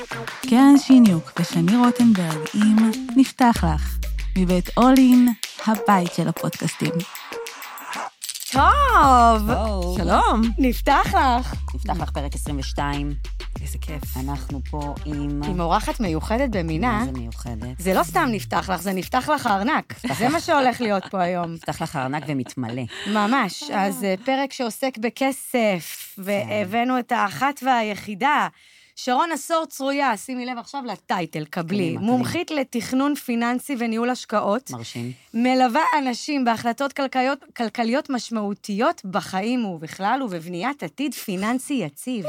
קרן שיניוק ושני רוטנברג עם נפתח לך, מבית אולין, הבית של הפודקאסטים. טוב, שלום. נפתח לך. נפתח לך פרק 22. איזה כיף. אנחנו פה עם אורחת מיוחדת במינה. מה זה מיוחדת? זה לא סתם נפתח לך, זה נפתח לך הארנק. זה מה שהולך להיות פה היום. נפתח לך הארנק ומתמלא. ממש. אז פרק שעוסק בכסף, והבאנו את האחת והיחידה. שרון עשור צרויה, שימי לב עכשיו לטייטל, קבלי. מומחית לתכנון פיננסי וניהול השקעות. מרשים. מלווה אנשים בהחלטות כלכליות משמעותיות בחיים ובכלל, ובבניית עתיד פיננסי יציב.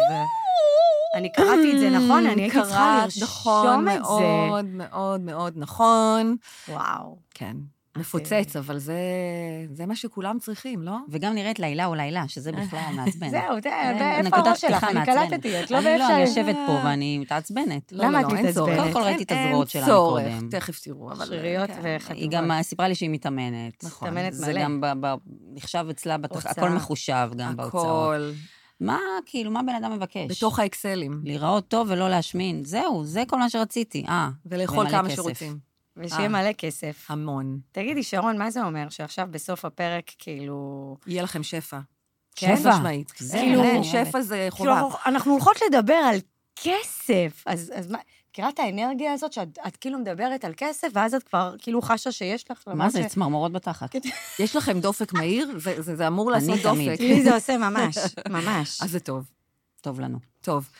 אני קראתי את זה נכון? אני הייתי צריכה לרשום את זה. מאוד מאוד מאוד נכון. וואו. כן. מפוצץ, אבל זה מה שכולם צריכים, לא? וגם נראית לילה או לילה, שזה בכלל מעצבן. זהו, איפה הראש שלך? אני קלטתי, את לא באפשר. אני יושבת פה ואני מתעצבנת. למה את מתעצבנת? קודם כל ראיתי את הזרועות שלה צורך, מקודם. תכף תראו. שריריות וחתימות. היא גם סיפרה לי שהיא מתאמנת. נכון. מתאמנת מלא. זה גם נחשב אצלה, הכל מחושב גם בהוצאות. הכל. מה, כאילו, מה בן אדם מבקש? בתוך האקסלים. להיראות טוב ולא להשמין. זהו, זה כל מה שרציתי. ולאכול כמה שרוצים. ושיהיה מלא כסף. המון. תגידי, שרון, מה זה אומר? שעכשיו בסוף הפרק, כאילו... יהיה לכם שפע. כן? שפע. משמעית. כאילו, שפע זה חובה. אנחנו הולכות לדבר על כסף. אז מה, מכירה את האנרגיה הזאת שאת כאילו מדברת על כסף, ואז את כבר כאילו חשה שיש לך... מה זה? צמרמורות בתחת. יש לכם דופק מהיר? זה אמור לעשות דופק. לי זה עושה ממש, ממש. אז זה טוב. טוב לנו. טוב.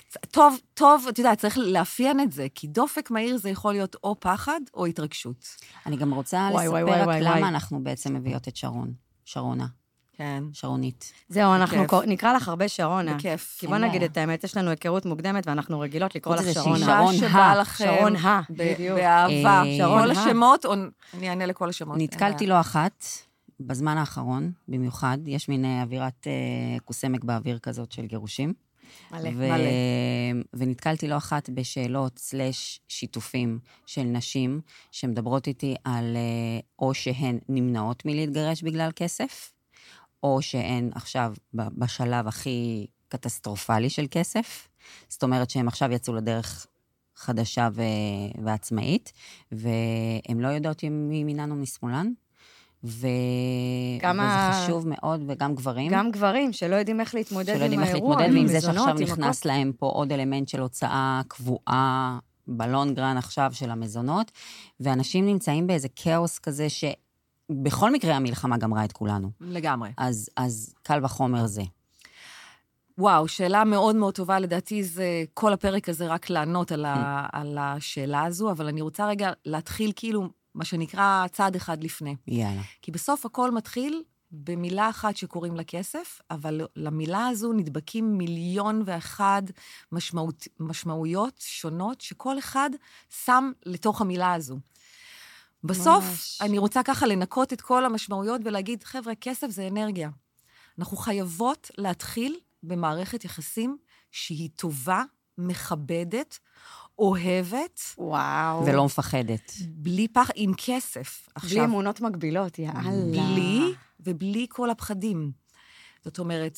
טוב, אתה יודע, צריך לאפיין את זה, כי דופק מהיר זה יכול להיות או פחד או התרגשות. אני גם רוצה לספר רק למה אנחנו בעצם מביאות את שרונה. כן. שרונית. זהו, אנחנו נקרא לך הרבה שרונה. בכיף. כי בוא נגיד את האמת, יש לנו היכרות מוקדמת, ואנחנו רגילות לקרוא לך שרונה. שרון שבא לכם. שרון בדיוק. באהבה. כל השמות, אני אענה לכל השמות. נתקלתי לא אחת, בזמן האחרון, במיוחד, יש מין אווירת קוסמק באוויר כזאת של גירושים. מלא. ונתקלתי לא אחת בשאלות /שיתופים של נשים שמדברות איתי על או שהן נמנעות מלהתגרש בגלל כסף, או שהן עכשיו בשלב הכי קטסטרופלי של כסף. זאת אומרת שהן עכשיו יצאו לדרך חדשה ועצמאית, והן לא יודעות אם מימינן או משמאלן. וזה חשוב מאוד, וגם גברים. גם גברים, שלא יודעים איך להתמודד עם האירוע. שלא יודעים איך להתמודד, ועם זה שעכשיו נכנס להם פה עוד אלמנט של הוצאה קבועה, בלונגרן עכשיו של המזונות, ואנשים נמצאים באיזה כאוס כזה, שבכל מקרה המלחמה גמרה את כולנו. לגמרי. אז קל וחומר זה. וואו, שאלה מאוד מאוד טובה, לדעתי זה כל הפרק הזה רק לענות על השאלה הזו, אבל אני רוצה רגע להתחיל כאילו, מה שנקרא צעד אחד לפני. יאללה. כי בסוף הכל מתחיל במילה אחת שקוראים לה כסף, אבל למילה הזו נדבקים 1,001,000 משמעויות שונות, שכל אחד שם לתוך המילה הזו. בסוף אני רוצה ככה לנקות את כל המשמעויות ולהגיד, חבר'ה, כסף זה אנרגיה. אנחנו חייבות להתחיל במערכת יחסים שהיא טובה, מכבדת, אוהבת. וואו. ולא מפחדת. בלי פחד, עם כסף. בלי אמונות מגבילות, יאללה. ובלי כל הפחדים. זאת אומרת,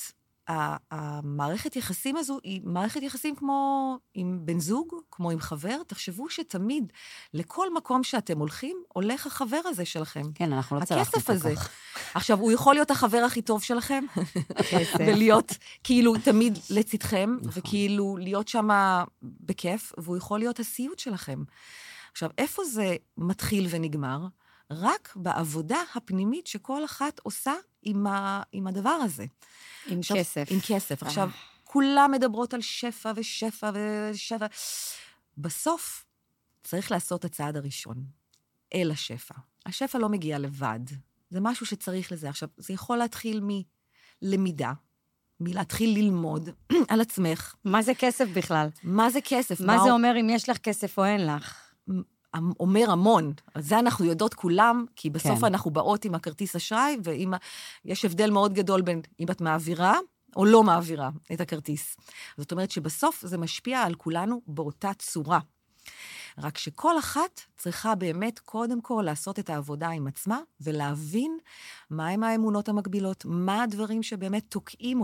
המערכת יחסים הזו היא מערכת יחסים כמו עם בן זוג, כמו עם חבר. תחשבו שתמיד, לכל מקום שאתם הולכים, הולך החבר הזה שלכם. כן, אנחנו לא צלחנו הכסף הזה. עכשיו, הוא יכול להיות החבר הכי טוב שלכם, ולהיות כאילו תמיד לצדכם, וכאילו להיות שם בכיף, והוא יכול להיות הסיוט שלכם. עכשיו, איפה זה מתחיל ונגמר? רק בעבודה הפנימית שכל אחת עושה עם הדבר הזה. עם עכשיו, כסף. עם כסף. עכשיו, כולם מדברות על שפע ושפע ושפע. בסוף צריך לעשות הצעד הראשון, אל השפע. השפע לא מגיע לבד. זה משהו שצריך לזה. עכשיו, זה יכול להתחיל מלמידה, מלהתחיל ללמוד על עצמך. מה זה כסף בכלל? מה זה כסף? מה זה אומר אם יש לך כסף או אין לך? אומר המון. זה אנחנו יודעות כולם, כי בסוף אנחנו באות עם הכרטיס אשראי, ויש הבדל מאוד גדול בין אם את מעבירה או לא מעבירה את הכרטיס. זאת אומרת שבסוף זה משפיע על כולנו באותה צורה. רק שכל אחת צריכה באמת קודם כל לעשות את העבודה עם עצמה, ולהבין מהם האמונות המקבילות, מה הדברים שבאמת תוקעים אותה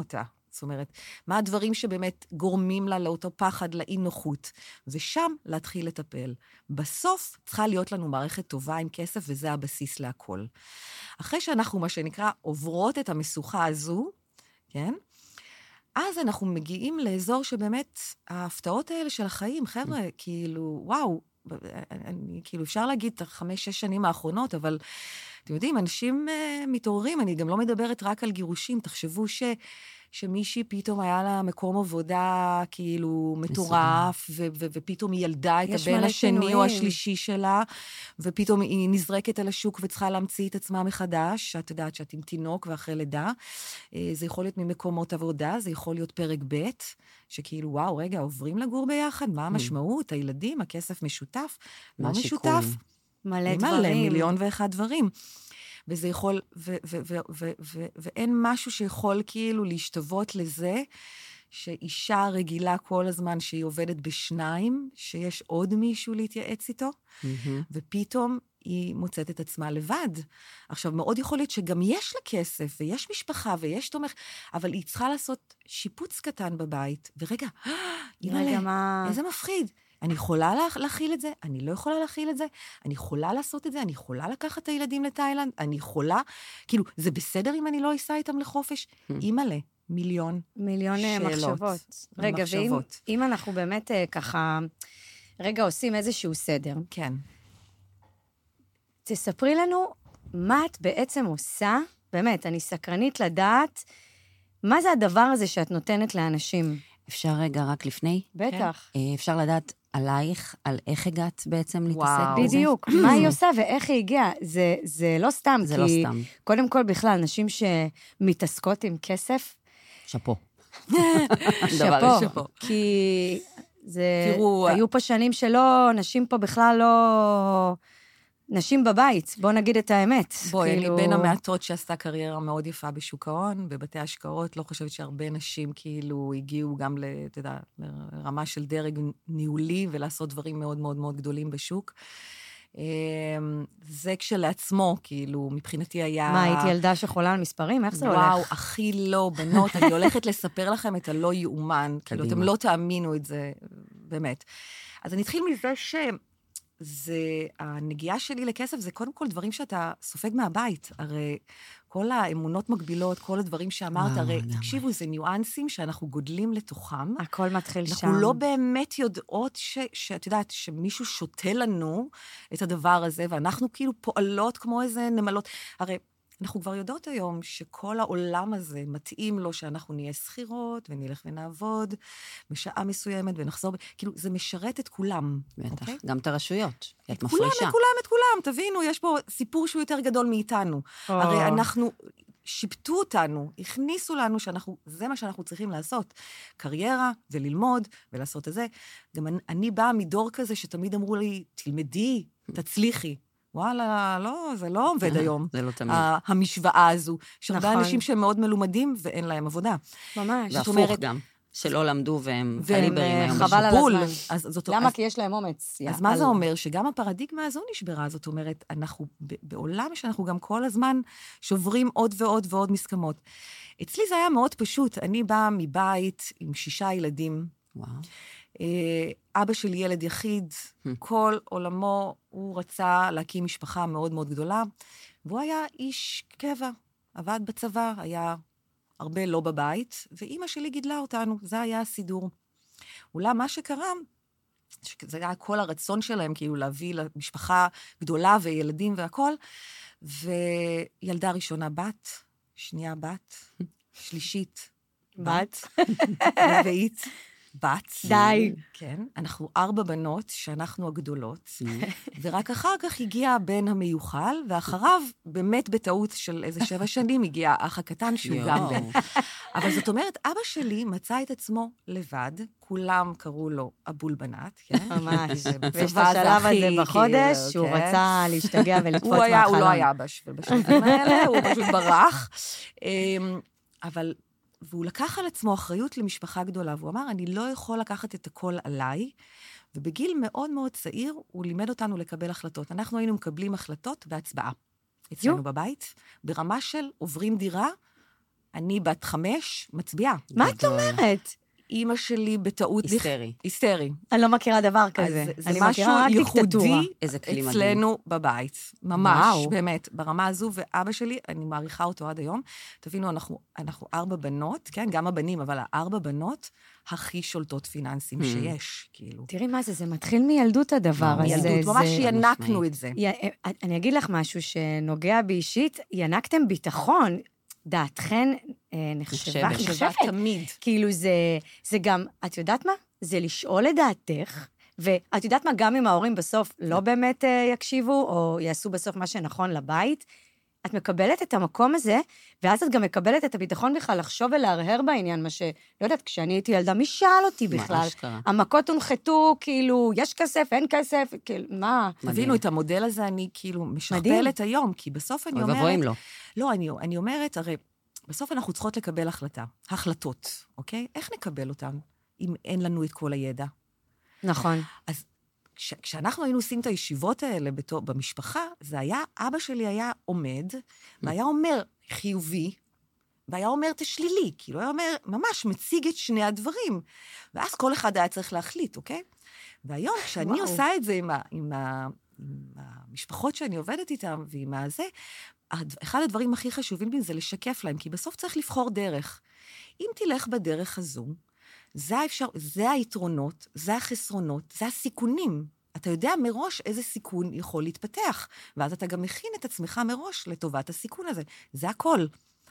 זאת אומרת, מה הדברים שבאמת גורמים לה לאותו פחד, לאי נוחות, ושם להתחיל לטפל. בסוף צריכה להיות לנו מערכת טובה עם כסף, וזה הבסיס להכל. אחרי שאנחנו, מה שנקרא, עוברות את המשוכה הזו, כן? אז אנחנו מגיעים לאזור שבאמת, ההפתעות האלה של החיים, חבר'ה, כאילו, וואו, אני, כאילו, אפשר להגיד את 5-6 שנים האחרונות, אבל אתם יודעים, אנשים מתעוררים, אני גם לא מדברת רק על גירושים, תחשבו שמישהי פתאום היה לה מקום עבודה כאילו מטורף, ופתאום היא ילדה את הבן השני או השלישי שלה, ופתאום היא נזרקת על השוק וצריכה להמציא את עצמה מחדש, שאת יודעת שאת עם תינוק ואחרי לידה. זה יכול להיות ממקומות עבודה, זה יכול להיות פרק ב', שכאילו, וואו, רגע, עוברים לגור ביחד, מה המשמעות? הילדים, הכסף משותף, לא משותף. מלא דברים. 1,000,001 דברים. וזה יכול, ואין משהו שיכול כאילו להשתוות לזה, שאישה רגילה כל הזמן שהיא עובדת בשניים, שיש עוד מישהו להתייעץ איתו, ופתאום היא מוצאת את עצמה לבד. עכשיו, מאוד יכול להיות שגם יש לה כסף, ויש משפחה, ויש תומך, אבל היא צריכה לעשות שיפוץ קטן בבית, ורגע, איזה מפחיד. אני יכולה להכיל את זה, אני לא יכולה להכיל את זה, אני יכולה לעשות את זה, אני יכולה לקחת את הילדים לתאילנד, אני יכולה, כאילו, זה בסדר אם אני לא אסע איתם לחופש? אימא'לה, מיליון מחשבות. רגע, ואם אנחנו באמת ככה, רגע, עושים איזשהו סדר. כן. תספרי לנו מה את בעצם עושה, באמת, אני סקרנית לדעת, מה זה הדבר הזה שאת נותנת לאנשים? אפשר רגע רק לפני? בטח. אפשר לדעת עלייך, על איך הגעת בעצם להתעסק בזה? בדיוק, מה היא עושה ואיך היא הגיעה. זה לא סתם, זה לא סתם. קודם כל בכלל, נשים שמתעסקות עם כסף, שפו. שפו. כי היו פה שנים שלא, נשים פה בכלל לא... נשים בבית, בוא נגיד את האמת. בואי, אני בין המעטות שעשתה קריירה מאוד יפה בשוק ההון, בבתי השקעות, לא חושבת שהרבה נשים כאילו הגיעו גם לרמה של דרג ניהולי, ולעשות דברים מאוד מאוד מאוד גדולים בשוק. זה כשלעצמו, כאילו, מבחינתי היה... מה, הייתי ילדה שחולה על מספרים? איך זה הולך? וואו, הכי לא, בנות, אני הולכת לספר לכם את הלא יאומן, כאילו, אתם לא תאמינו את זה, באמת. אז אני אתחיל מזה הנגיעה שלי לכסף זה קודם כל דברים שאתה סופג מהבית. הרי כל האמונות מגבילות, כל הדברים שאמרת, הרי תקשיבו, זה ניואנסים שאנחנו גודלים לתוכם. הכל מתחיל שם. אנחנו לא באמת יודעות שאת יודעת, שמישהו שותה לנו את הדבר הזה, ואנחנו כאילו פועלות כמו איזה נמלות. הרי אנחנו כבר יודעות היום שכל העולם הזה מתאים לו שאנחנו נהיה שכירות, ונלך ונעבוד בשעה מסוימת, ונחזור, כאילו, זה משרת את כולם. בטח, okay? גם את הרשויות, את כולם, מפרישה. את כולם, תבינו, יש פה סיפור שהוא יותר גדול מאיתנו. הרי אנחנו, שיפטו אותנו, הכניסו לנו זה מה שאנחנו צריכים לעשות. קריירה, וללמוד, ולעשות את זה. גם אני באה מדור כזה שתמיד אמרו לי, תלמדי, תצליחי. וואלה, לא, זה לא עובד היום. זה לא תמיד. המשוואה הזו. יש הרבה אנשים שהם מאוד מלומדים ואין להם עבודה. ממש. והפוך גם, שלא למדו והם קליברים היום. חבל על הזמן. למה? כי יש להם אומץ. אז מה זה אומר? שגם הפרדיגמה הזו נשברה. זאת אומרת, אנחנו בעולם שאנחנו גם כל הזמן שוברים עוד ועוד ועוד מסכמות. אצלי זה היה מאוד פשוט. אני באה מבית עם 6 ילדים. וואו. אבא שלי ילד יחיד, כל עולמו, הוא רצה להקים משפחה מאוד מאוד גדולה, והוא היה איש קבע, עבד בצבא, היה הרבה לא בבית, ואימא שלי גידלה אותנו, זה היה הסידור. אולי מה שקרה, זה היה כל הרצון שלהם, כאילו להביא למשפחה גדולה וילדים והכל, וילדה ראשונה בת, שנייה בת, שלישית בת, רביעית בת. די. כן, אנחנו 4 בנות, שאנחנו הגדולות, ורק אחר כך הגיע הבן המיוחל, ואחריו, באמת בטעות של איזה 7 שנים, הגיע האח הקטן, שהוא גם בן. אבל זאת אומרת, אבא שלי מצא את עצמו לבד, כולם קראו לו הבולבנת, כן? ממש. ויש את השלב הזה בחודש, שהוא רצה להשתגע ולקפוץ מהחלום. הוא לא היה בשלבים האלה, הוא פשוט ברח. אבל... והוא לקח על עצמו אחריות למשפחה גדולה, והוא אמר, אני לא יכול לקחת את הכל עליי, ובגיל מאוד מאוד צעיר, הוא לימד אותנו לקבל החלטות. אנחנו היינו מקבלים החלטות בהצבעה. אצלנו בבית, ברמה של עוברים דירה, אני בת 5, מצביעה. מה את אומרת? אימא שלי בטעות... היסטרי. היסטרי. אני לא מכירה דבר כזה. זה אני משהו מכירה רק דיקטטורה. ייחודי איזה כלי מדהים. אצלנו בבית. ממש, וואו. באמת, ברמה הזו, ואבא שלי, אני מעריכה אותו עד היום. תבינו, אנחנו 4 בנות, כן? גם הבנים, אבל 4 בנות הכי שולטות פיננסים שיש, כאילו. תראי מה זה מתחיל מילדות הדבר הזה. מילדות, ממש ינקנו את זה. אני אגיד לך משהו שנוגע בי אישית, ינקתם ביטחון, דעתכן נחשבת. תמיד. כאילו זה גם, את יודעת מה? זה לשאול את דעתך, ואת יודעת מה? גם אם ההורים בסוף לא באמת יקשיבו, או יעשו בסוף מה שנכון לבית, את מקבלת את המקום הזה, ואז את גם מקבלת את הביטחון בכלל לחשוב ולהרהר בעניין, מה לא יודעת, כשאני הייתי ילדה, מי שאל אותי בכלל? המכות הונחתו, כאילו, יש כסף, אין כסף, כאילו, מה? תבינו, את המודל הזה אני כאילו משכפלת היום, כי בסוף אני אומרת... ובואים לו. לא, אני אומרת, הרי בסוף אנחנו צריכות לקבל החלטות, אוקיי? איך נקבל אותן אם אין לנו את כל הידע? נכון. אז כשאנחנו היינו עושים את הישיבות האלה במשפחה, זה היה, אבא שלי היה עומד, והיה אומר חיובי, והיה אומר תשלילי, כאילו היה אומר, ממש מציג את שני הדברים, ואז כל אחד היה צריך להחליט, אוקיי? והיום, כשאני עושה את זה עם המשפחות שאני עובדת איתן, ועם הזה, אחד הדברים הכי חשובים לי זה לשקף להם, כי בסוף צריך לבחור דרך. אם תלך בדרך הזו, זה היתרונות, זה החסרונות, זה הסיכונים. אתה יודע מראש איזה סיכון יכול להתפתח, ואז אתה גם מכין את עצמך מראש לטובת הסיכון הזה. זה הכל.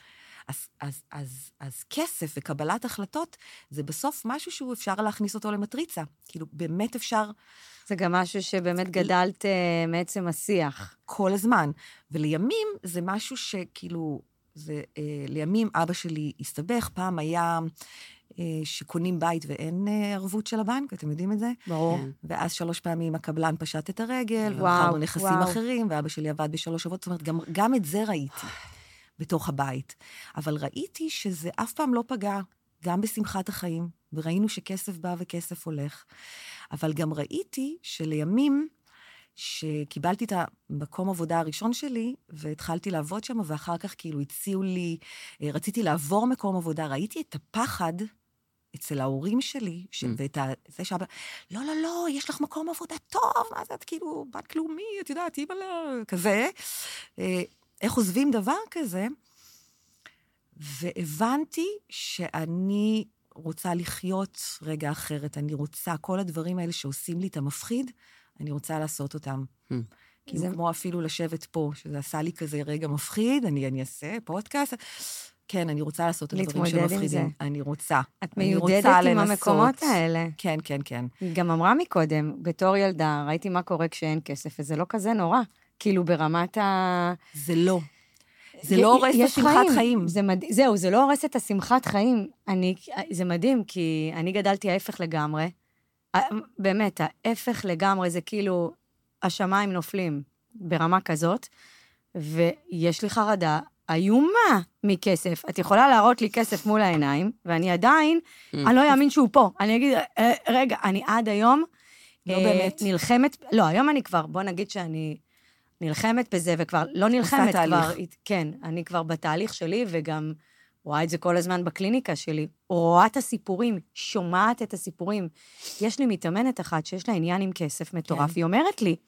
אז כסף וקבלת החלטות, זה בסוף משהו שהוא אפשר להכניס אותו למטריצה. כאילו, באמת אפשר... זה גם משהו שבאמת גדלת מעצם השיח. כל הזמן. ולימים זה משהו שכאילו, לימים אבא שלי הסתבך, פעם היה שקונים בית ואין ערבות של הבנק, אתם יודעים את זה? ברור. ואז 3 פעמים הקבלן פשט את הרגל, ומחרנו נכסים אחרים, ואבא שלי עבד ב3 עבודות, זאת אומרת, גם את זה ראיתי בתוך הבית. אבל ראיתי שזה אף פעם לא פגע, גם בשמחת החיים, וראינו שכסף בא וכסף הולך. אבל גם ראיתי שלימים, שקיבלתי את המקום עבודה הראשון שלי, והתחלתי לעבוד שם, ואחר כך כאילו הציעו לי, רציתי לעבור מקום עבודה, ראיתי את הפחד אצל ההורים שלי, ואת זה שאבא, לא, לא, לא, יש לך מקום עבודה טוב, מה זה, את כאילו, בנק לאומי, את יודעת, אימא'לה, כזה. איך עוזבים דבר כזה? והבנתי שאני רוצה לחיות רגע אחרת, אני רוצה, כל הדברים האלה שעושים לי את המפחיד, אני רוצה לעשות אותם. כאילו, כמו אפילו לשבת פה, שזה עשה לי כזה רגע מפחיד, אני אעשה פודקאסט. כן, אני רוצה לעשות את הדברים שמפחידים. אני רוצה. את מיודדת עם המקומות האלה. כן, כן, כן. היא גם אמרה מקודם, בתור ילדה, ראיתי מה קורה כשאין כסף, וזה לא כזה נורא. כאילו, ברמת ה... זה לא. זה לא הורס את השמחת חיים. זהו, זה לא הורס את השמחת חיים. זה מדהים, כי אני גדלתי ההפך לגמרי. באמת, ההפך לגמרי זה כאילו, השמיים נופלים ברמה כזאת, ויש לי חרדה איומה מכסף. את יכולה להראות לי כסף מול העיניים, ואני עדיין, אני לא יאמין שהוא פה. אני אגיד, רגע, אני עד היום נלחמת, לא, היום אני כבר, בוא נגיד שאני נלחמת בזה, וכבר לא נלחמת כבר, כן, אני כבר בתהליך שלי, וגם רואה את זה כל הזמן בקליניקה שלי, רואה את הסיפורים, שומעת את הסיפורים. יש לי מתאמנת אחת שיש לה עניין עם כסף מטורף, היא אומרת לי,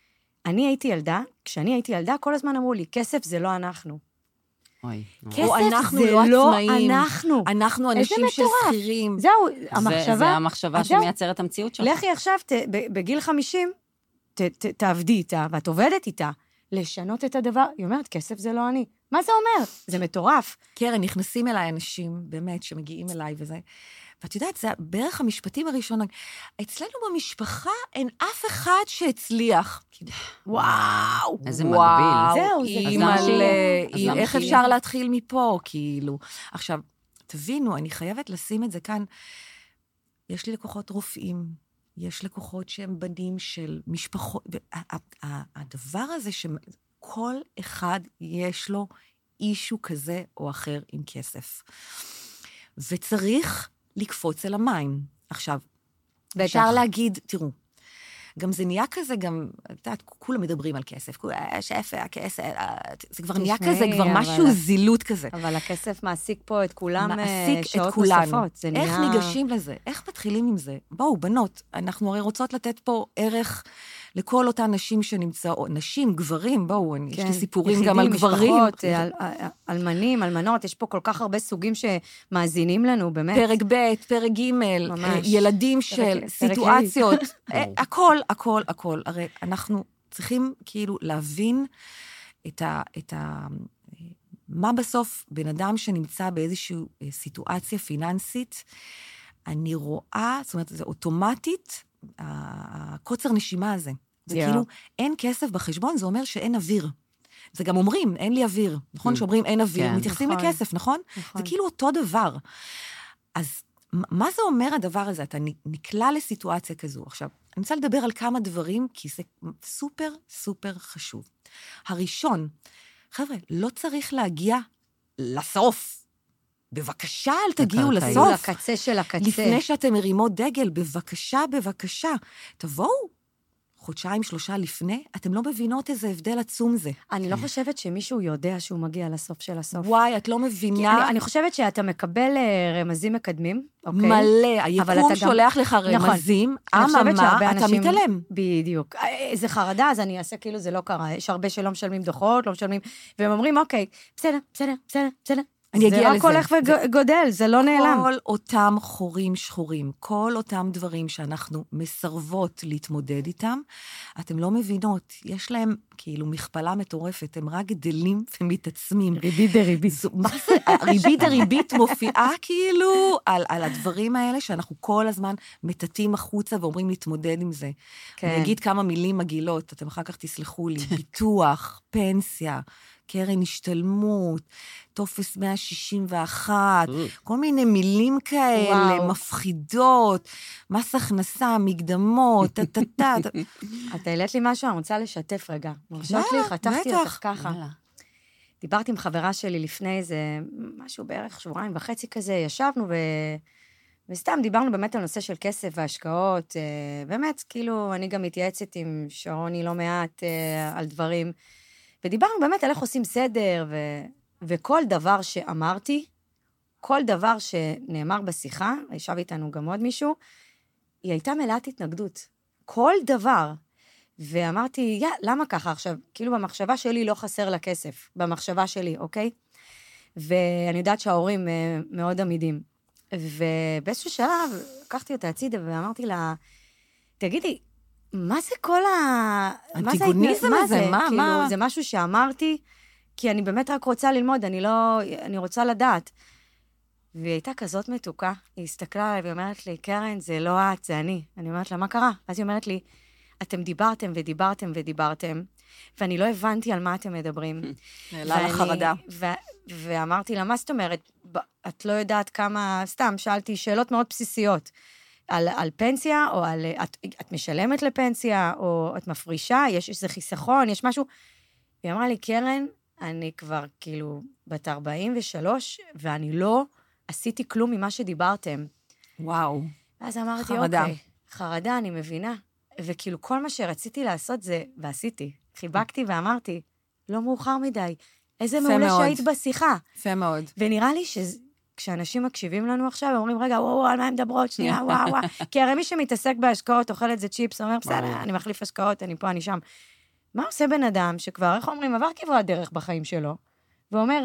כשאני הייתי ילדה, כל הזמן אמרו לי, כסף זה לא אנחנו. כסף זה לא אנחנו. אנחנו אנשים של שכירים. זהו, המחשבה... זה המחשבה שמייצרת המציאות שלך. לכי עכשיו, בגיל 50, תעבדי איתה, ואת עובדת איתה, לשנות את הדבר. היא אומרת, כסף זה לא אני. מה זה אומר? זה מטורף. קרן, נכנסים אליי אנשים, באמת, שמגיעים אליי וזה. ואת יודעת, זה בערך המשפטים הראשון. אצלנו במשפחה אין אף אחד שהצליח. וואו, איזה מגביל. זהו, אימא'לה, איך אפשר להתחיל מפה, כאילו. עכשיו, תבינו, אני חייבת לשים את זה כאן. יש לי לקוחות רופאים, יש לקוחות שהם בנים של משפחות. הדבר הזה שכל אחד יש לו אישו כזה או אחר עם כסף. וצריך לקפוץ אל המים. עכשיו, אפשר להגיד, תראו, גם זה נהיה כזה, גם, את יודעת, כולם מדברים על כסף, שפע, הכסף, זה כבר נהיה כזה, כבר משהו זילות כזה. אבל הכסף מעסיק פה את כולם מעסיק שעות את כולנו. נוספות. איך ניגשים לזה? איך מתחילים עם זה? בואו, בנות, אנחנו הרי רוצות לתת פה ערך לכל אותן נשים שנמצאות, נשים, גברים, בואו, יש לי סיפורים גם על גברים. יחידים, משפחות, אלמנים, אלמנות, יש פה כל כך הרבה סוגים שמאזינים לנו, באמת. פרק ב', פרק ג', ילדים של סיטואציות, הכל, הכל, הכל. הרי אנחנו צריכים כאילו להבין מה בסוף בן אדם שנמצא באיזושהי סיטואציה פיננסית, אני רואה, זאת אומרת, זה אוטומטית, הקוצר נשימה הזה. זה כאילו, אין כסף בחשבון, זה אומר שאין אוויר. זה גם אומרים, אין לי אוויר. נכון? שאומרים אין אוויר, מתייחסים לכסף, נכון? זה כאילו אותו דבר. אז מה זה אומר הדבר הזה? אתה נקלע לסיטואציה כזו. עכשיו, אני רוצה לדבר על כמה דברים, כי זה סופר, סופר חשוב. הראשון, חבר'ה, לא צריך להגיע לסוף. בבקשה, אל תגיעו לסוף. לקצה של הקצה. לפני שאתם מרימות דגל, בבקשה, בבקשה. תבואו. חודשיים, 3 לפני, אתם לא מבינות איזה הבדל עצום זה. אני לא חושבת שמישהו יודע שהוא מגיע לסוף של הסוף. וואי, את לא מבינה. אני חושבת שאתה מקבל רמזים מקדמים, אוקיי? מלא, היקום שולח לך רמזים, אממה, אתה מתעלם. בדיוק. זה חרדה, אז אני אעשה כאילו זה לא קרה. יש הרבה שלא משלמים דוחות, לא משלמים, והם אומרים, אוקיי, בסדר, בסדר, בסדר, בסדר. זה רק הולך וגודל, זה לא נעלם. כל אותם חורים שחורים, כל אותם דברים שאנחנו מסרבות להתמודד איתם, אתם לא מבינות, יש להם כאילו מכפלה מטורפת, הם רק גדלים ומתעצמים. ריבית דריבית. מה זה? ריבית דריבית מופיעה כאילו על הדברים האלה שאנחנו כל הזמן מטטים החוצה ואומרים להתמודד עם זה. אני אגיד כמה מילים מגעילות, אתם אחר כך תסלחו לי, ביטוח, פנסיה, קרן השתלמות, טופס 161, כל מיני מילים כאלה, מפחידות, מס הכנסה, מקדמות, אתה העלית לי משהו, אני רוצה לשתף רגע. מרשות לי, חתכתי אותך ככה. דיברתי עם חברה שלי לפני איזה משהו בערך 2.5 שבועות כזה, ישבנו וסתם דיברנו באמת על נושא של כסף והשקעות, באמת, כאילו, אני גם מתייעצת עם שרוני לא מעט על דברים, ודיברנו באמת על איך עושים סדר, וכל דבר שאמרתי, כל דבר שנאמר בשיחה, ישב איתנו גם עוד מישהו, היא הייתה מלאת התנגדות. כל דבר. ואמרתי, למה ככה עכשיו? כאילו במחשבה שלי לא חסר לה כסף, במחשבה שלי, אוקיי? ואני יודעת שההורים מאוד עמידים. ובאיזשהו שלב, לקחתי אותה הצידה ואמרתי לה, תגידי, מה זה כל אנטיגוניזם הזה? מה? זה משהו שאמרתי, כי אני באמת רק רוצה ללמוד, אני רוצה לדעת. והיא הייתה כזאת מתוקה, היא הסתכלה עליי ואומרת לי, קרן, זה לא את, זה אני. אני אומרת לה, מה קרה? אז היא אומרת לי, אתם דיברתם ודיברתם ודיברתם, ואני לא הבנתי על מה אתם מדברים. נעלה לחרדה. ואמרתי לה, מה זאת אומרת? את לא יודעת כמה, סתם, שאלתי שאלות מאוד בסיסיות. על פנסיה, או על, את משלמת לפנסיה, או את מפרישה, יש איזה חיסכון, יש משהו. היא אמרה לי, קרן, אני כבר כאילו בת 43, ואני לא עשיתי כלום ממה שדיברתם. וואו. אז אמרתי, חרדה. אוקיי, חרדה, אני מבינה. וכאילו כל מה שרציתי לעשות זה, ועשיתי, חיבקתי ואמרתי, לא מאוחר מדי, איזה מעולה שהיית בשיחה. יפה מאוד. ונראה לי כשאנשים מקשיבים לנו עכשיו, אומרים, רגע, וואו, על מה הם מדברות? שנייה, וואו. כי הרי מי שמתעסק בהשקעות, אוכל את זה צ'יפס, אומר, בסדר, אני מחליף השקעות, אני פה, אני שם. מה עושה בן אדם שכבר, איך אומרים, עבר כברת דרך בחיים שלו, ואומר,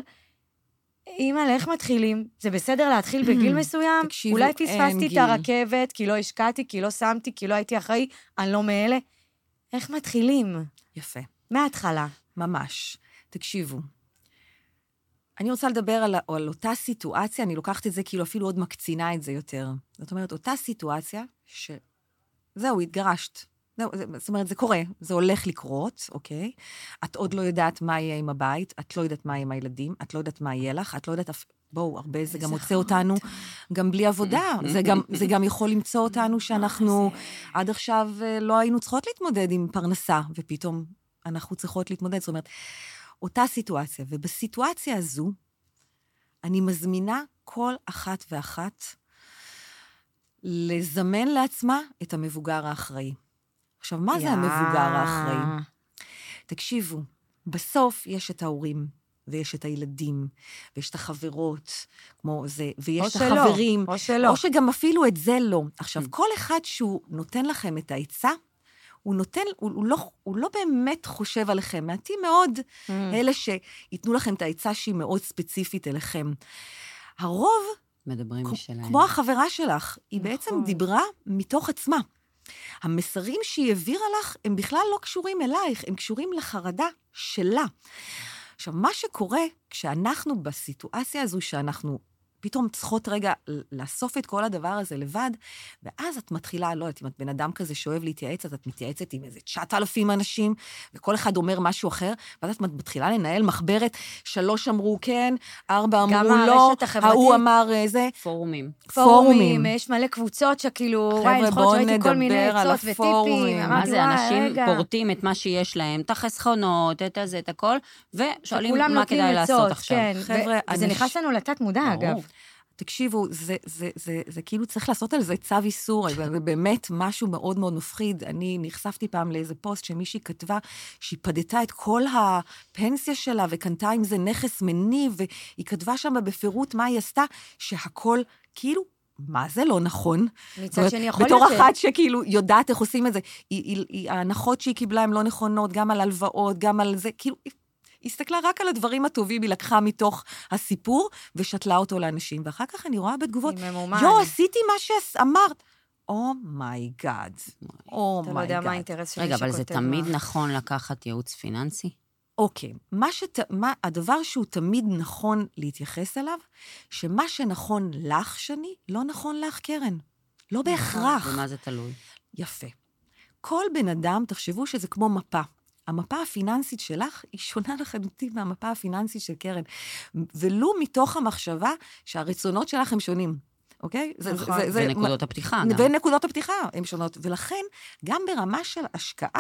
אמא, איך מתחילים? זה בסדר להתחיל בגיל מסוים? תקשיבו, אולי פספסתי את הרכבת, כי לא השקעתי, כי לא שמתי, כי לא הייתי אחראי, אני לא מאלה. איך מתחילים? יפה. מההתחלה. ממש. תקשיבו. אני רוצה לדבר על אותה סיטואציה, אני לוקחת את זה כאילו אפילו עוד מקצינה את זה יותר. זאת אומרת, אותה סיטואציה זהו, התגרשת. זאת אומרת, זה קורה, זה הולך לקרות, אוקיי? את עוד לא יודעת מה יהיה עם הבית, את לא יודעת מה יהיה עם הילדים, את לא יודעת מה יהיה לך, את לא יודעת, בואו, הרבה זה גם מוצא אותנו, גם בלי עבודה, זה גם יכול למצוא אותנו שאנחנו עד עכשיו לא היינו צריכות להתמודד עם פרנסה, ופתאום אנחנו צריכות להתמודד, זאת אומרת, אותה סיטואציה, ובסיטואציה הזו, אני מזמינה כל אחת ואחת לזמן לעצמה את המבוגר האחראי. עכשיו, מה זה המבוגר האחראי? תקשיבו, בסוף יש את ההורים, ויש את הילדים, ויש את החברות, כמו זה, ויש את החברים. או שלא. או שגם אפילו את זה לא. עכשיו, כל אחד שהוא נותן לכם את העצה, הוא לא באמת חושב עליכם. מעטים מאוד אלה שיתנו לכם את העצה שהיא מאוד ספציפית אליכם. הרוב, מדברים משלהם. כמו החברה שלך, היא בעצם דיברה מתוך עצמה. המסרים שהיא העבירה לך, הם בכלל לא קשורים אלייך, הם קשורים לחרדה שלה. עכשיו, מה שקורה כשאנחנו בסיטואציה הזו שאנחנו פתאום צריכות רגע לאסוף את כל הדבר הזה לבד, ואז את מתחילה, לא יודעת, אם את בן אדם כזה שאוהב להתייעץ, אז את מתייעצת עם איזה 9,000 אנשים, וכל אחד אומר משהו אחר, ואז את מתחילה לנהל מחברת, 3 אמרו כן, 4 אמרו לא, ההוא אמר זה. פורומים. יש מלא קבוצות שכאילו, חבר'ה, בואו נדבר על הפורומים. מה זה, אנשים פורטים את מה שיש להם, את החסכונות, את הזה, את הכל, ושואלים מה כדאי לעשות עכשיו. חבר'ה, זה נכנס לנו לתת מודע, אגב. תקשיבו, זה כאילו צריך לעשות על זה צו איסור, זה באמת משהו מאוד מאוד מפחיד. אני נחשפתי פעם לאיזה פוסט שמישהי כתבה, שהיא פדתה את כל הפנסיה שלה, וקנתה עם זה נכס מניב, והיא כתבה שם בפירוט מה היא עשתה, שהכל כאילו, מה זה לא נכון? מצד שני יכול בתור להיות אחת שכאילו יודעת איך עושים את זה, ההנחות שהיא קיבלה הן לא נכונות, גם על הלוואות, גם על זה, כאילו, הסתכלה רק על הדברים הטובים, היא לקחה מתוך הסיפור, ושתלה אותו לאנשים. ואחר כך אני רואה בתגובות, עשיתי מה שאמרת. אומייגאד. אתה לא יודע מה האינטרס שלי רגע, אבל זה תמיד נכון לקחת ייעוץ פיננסי? אוקיי, הדבר שהוא תמיד נכון להתייחס אליו, שמה שנכון לך, שני, לא נכון לך, קרן. לא בהכרח. ומה זה תלוי? יפה. כל בן אדם, תחשבו שזה כמו מפה. המפה הפיננסית שלך היא שונה לחלוטין מהמפה הפיננסית של קרן. ולו מתוך המחשבה שהרצונות שלך הם שונים. אוקיי? נכון. ונקודות הפתיחה. ונקודות הפתיחה הם שונות. ולכן, גם ברמה של השקעה,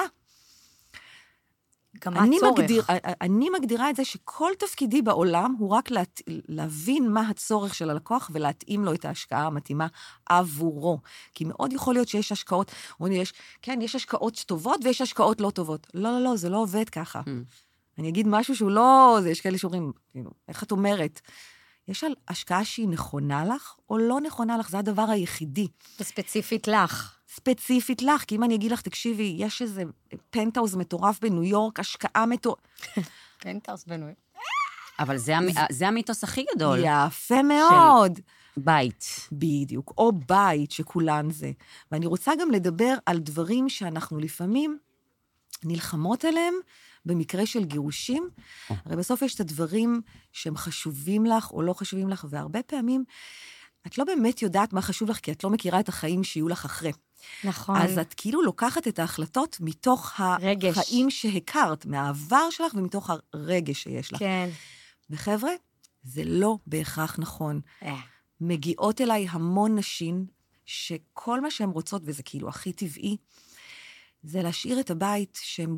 אני מגדירה את זה שכל תפקידי בעולם הוא רק להבין מה הצורך של הלקוח ולהתאים לו את ההשקעה המתאימה עבורו. כי מאוד יכול להיות שיש השקעות, יש השקעות טובות ויש השקעות לא טובות. לא, זה לא עובד ככה. אני אגיד משהו שהוא לא, יש כאלה שאומרים, איך את אומרת? יש על השקעה שהיא נכונה לך או לא נכונה לך, זה הדבר היחידי. וספציפית לך. ספציפית לך, כי אם אני אגיד לך, תקשיבי, יש איזה פנטהאוז מטורף בניו יורק, השקעה מטורף. פנטהאוז בניו יורק. אבל זה המיתוס הכי גדול. יפה מאוד. בית. בדיוק, או בית שכולן זה. ואני רוצה גם לדבר על דברים שאנחנו לפעמים נלחמות עליהם, במקרה של גירושים. הרי בסוף יש את הדברים שהם חשובים לך או לא חשובים לך, והרבה פעמים את לא באמת יודעת מה חשוב לך, כי את לא מכירה את החיים שיהיו לך אחרי. נכון. אז את כאילו לוקחת את ההחלטות מתוך החיים שהכרת, מהעבר שלך ומתוך הרגש שיש לך. כן. וחבר'ה, זה לא בהכרח נכון. מגיעות אליי המון נשים, שכל מה שהן רוצות, וזה כאילו הכי טבעי, זה להשאיר את הבית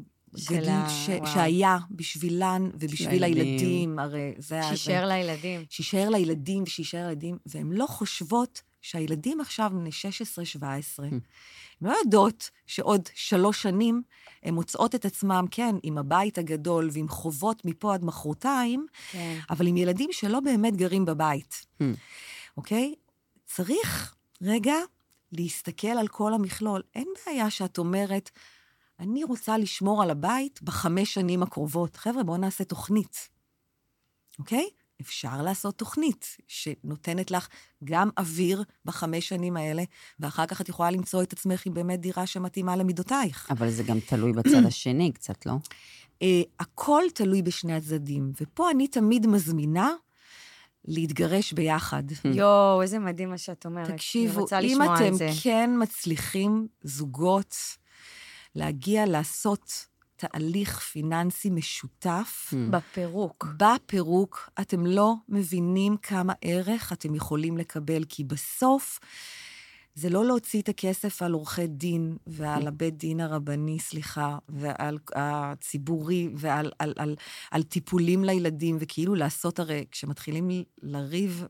שהיה בשבילן ובשביל הילדים. הרי זה שישאר לילדים. שישאר לילדים ושישאר לילדים, והן לא חושבות שהילדים עכשיו בני 16-17, הן לא יודעות שעוד 3 שנים הן מוצאות את עצמם, כן, עם הבית הגדול ועם חובות מפה עד מחרתיים, כן. אבל עם ילדים שלא באמת גרים בבית. אוקיי? צריך רגע להסתכל על כל המכלול. אין בעיה שאת אומרת, אני רוצה לשמור על הבית ב5 שנים הקרובות. חבר'ה, בואו נעשה תוכנית. אוקיי? אפשר לעשות תוכנית שנותנת לך גם אוויר ב5 שנים האלה, ואחר כך את יכולה למצוא את עצמך עם באמת דירה שמתאימה למידותייך. אבל זה גם תלוי בצד השני קצת, לא? הכל תלוי בשני הצדדים, ופה אני תמיד מזמינה להתגרש ביחד. יואו, איזה מדהים מה שאת אומרת. תקשיבו, אם אתם כן מצליחים, זוגות, להגיע לעשות תהליך פיננסי משותף. בפירוק, אתם לא מבינים כמה ערך אתם יכולים לקבל, כי בסוף זה לא להוציא את הכסף על עורכי דין, ועל הבית דין הרבני, ועל הציבורי, ועל טיפולים לילדים, וכאילו לעשות, הרי כשמתחילים לריב,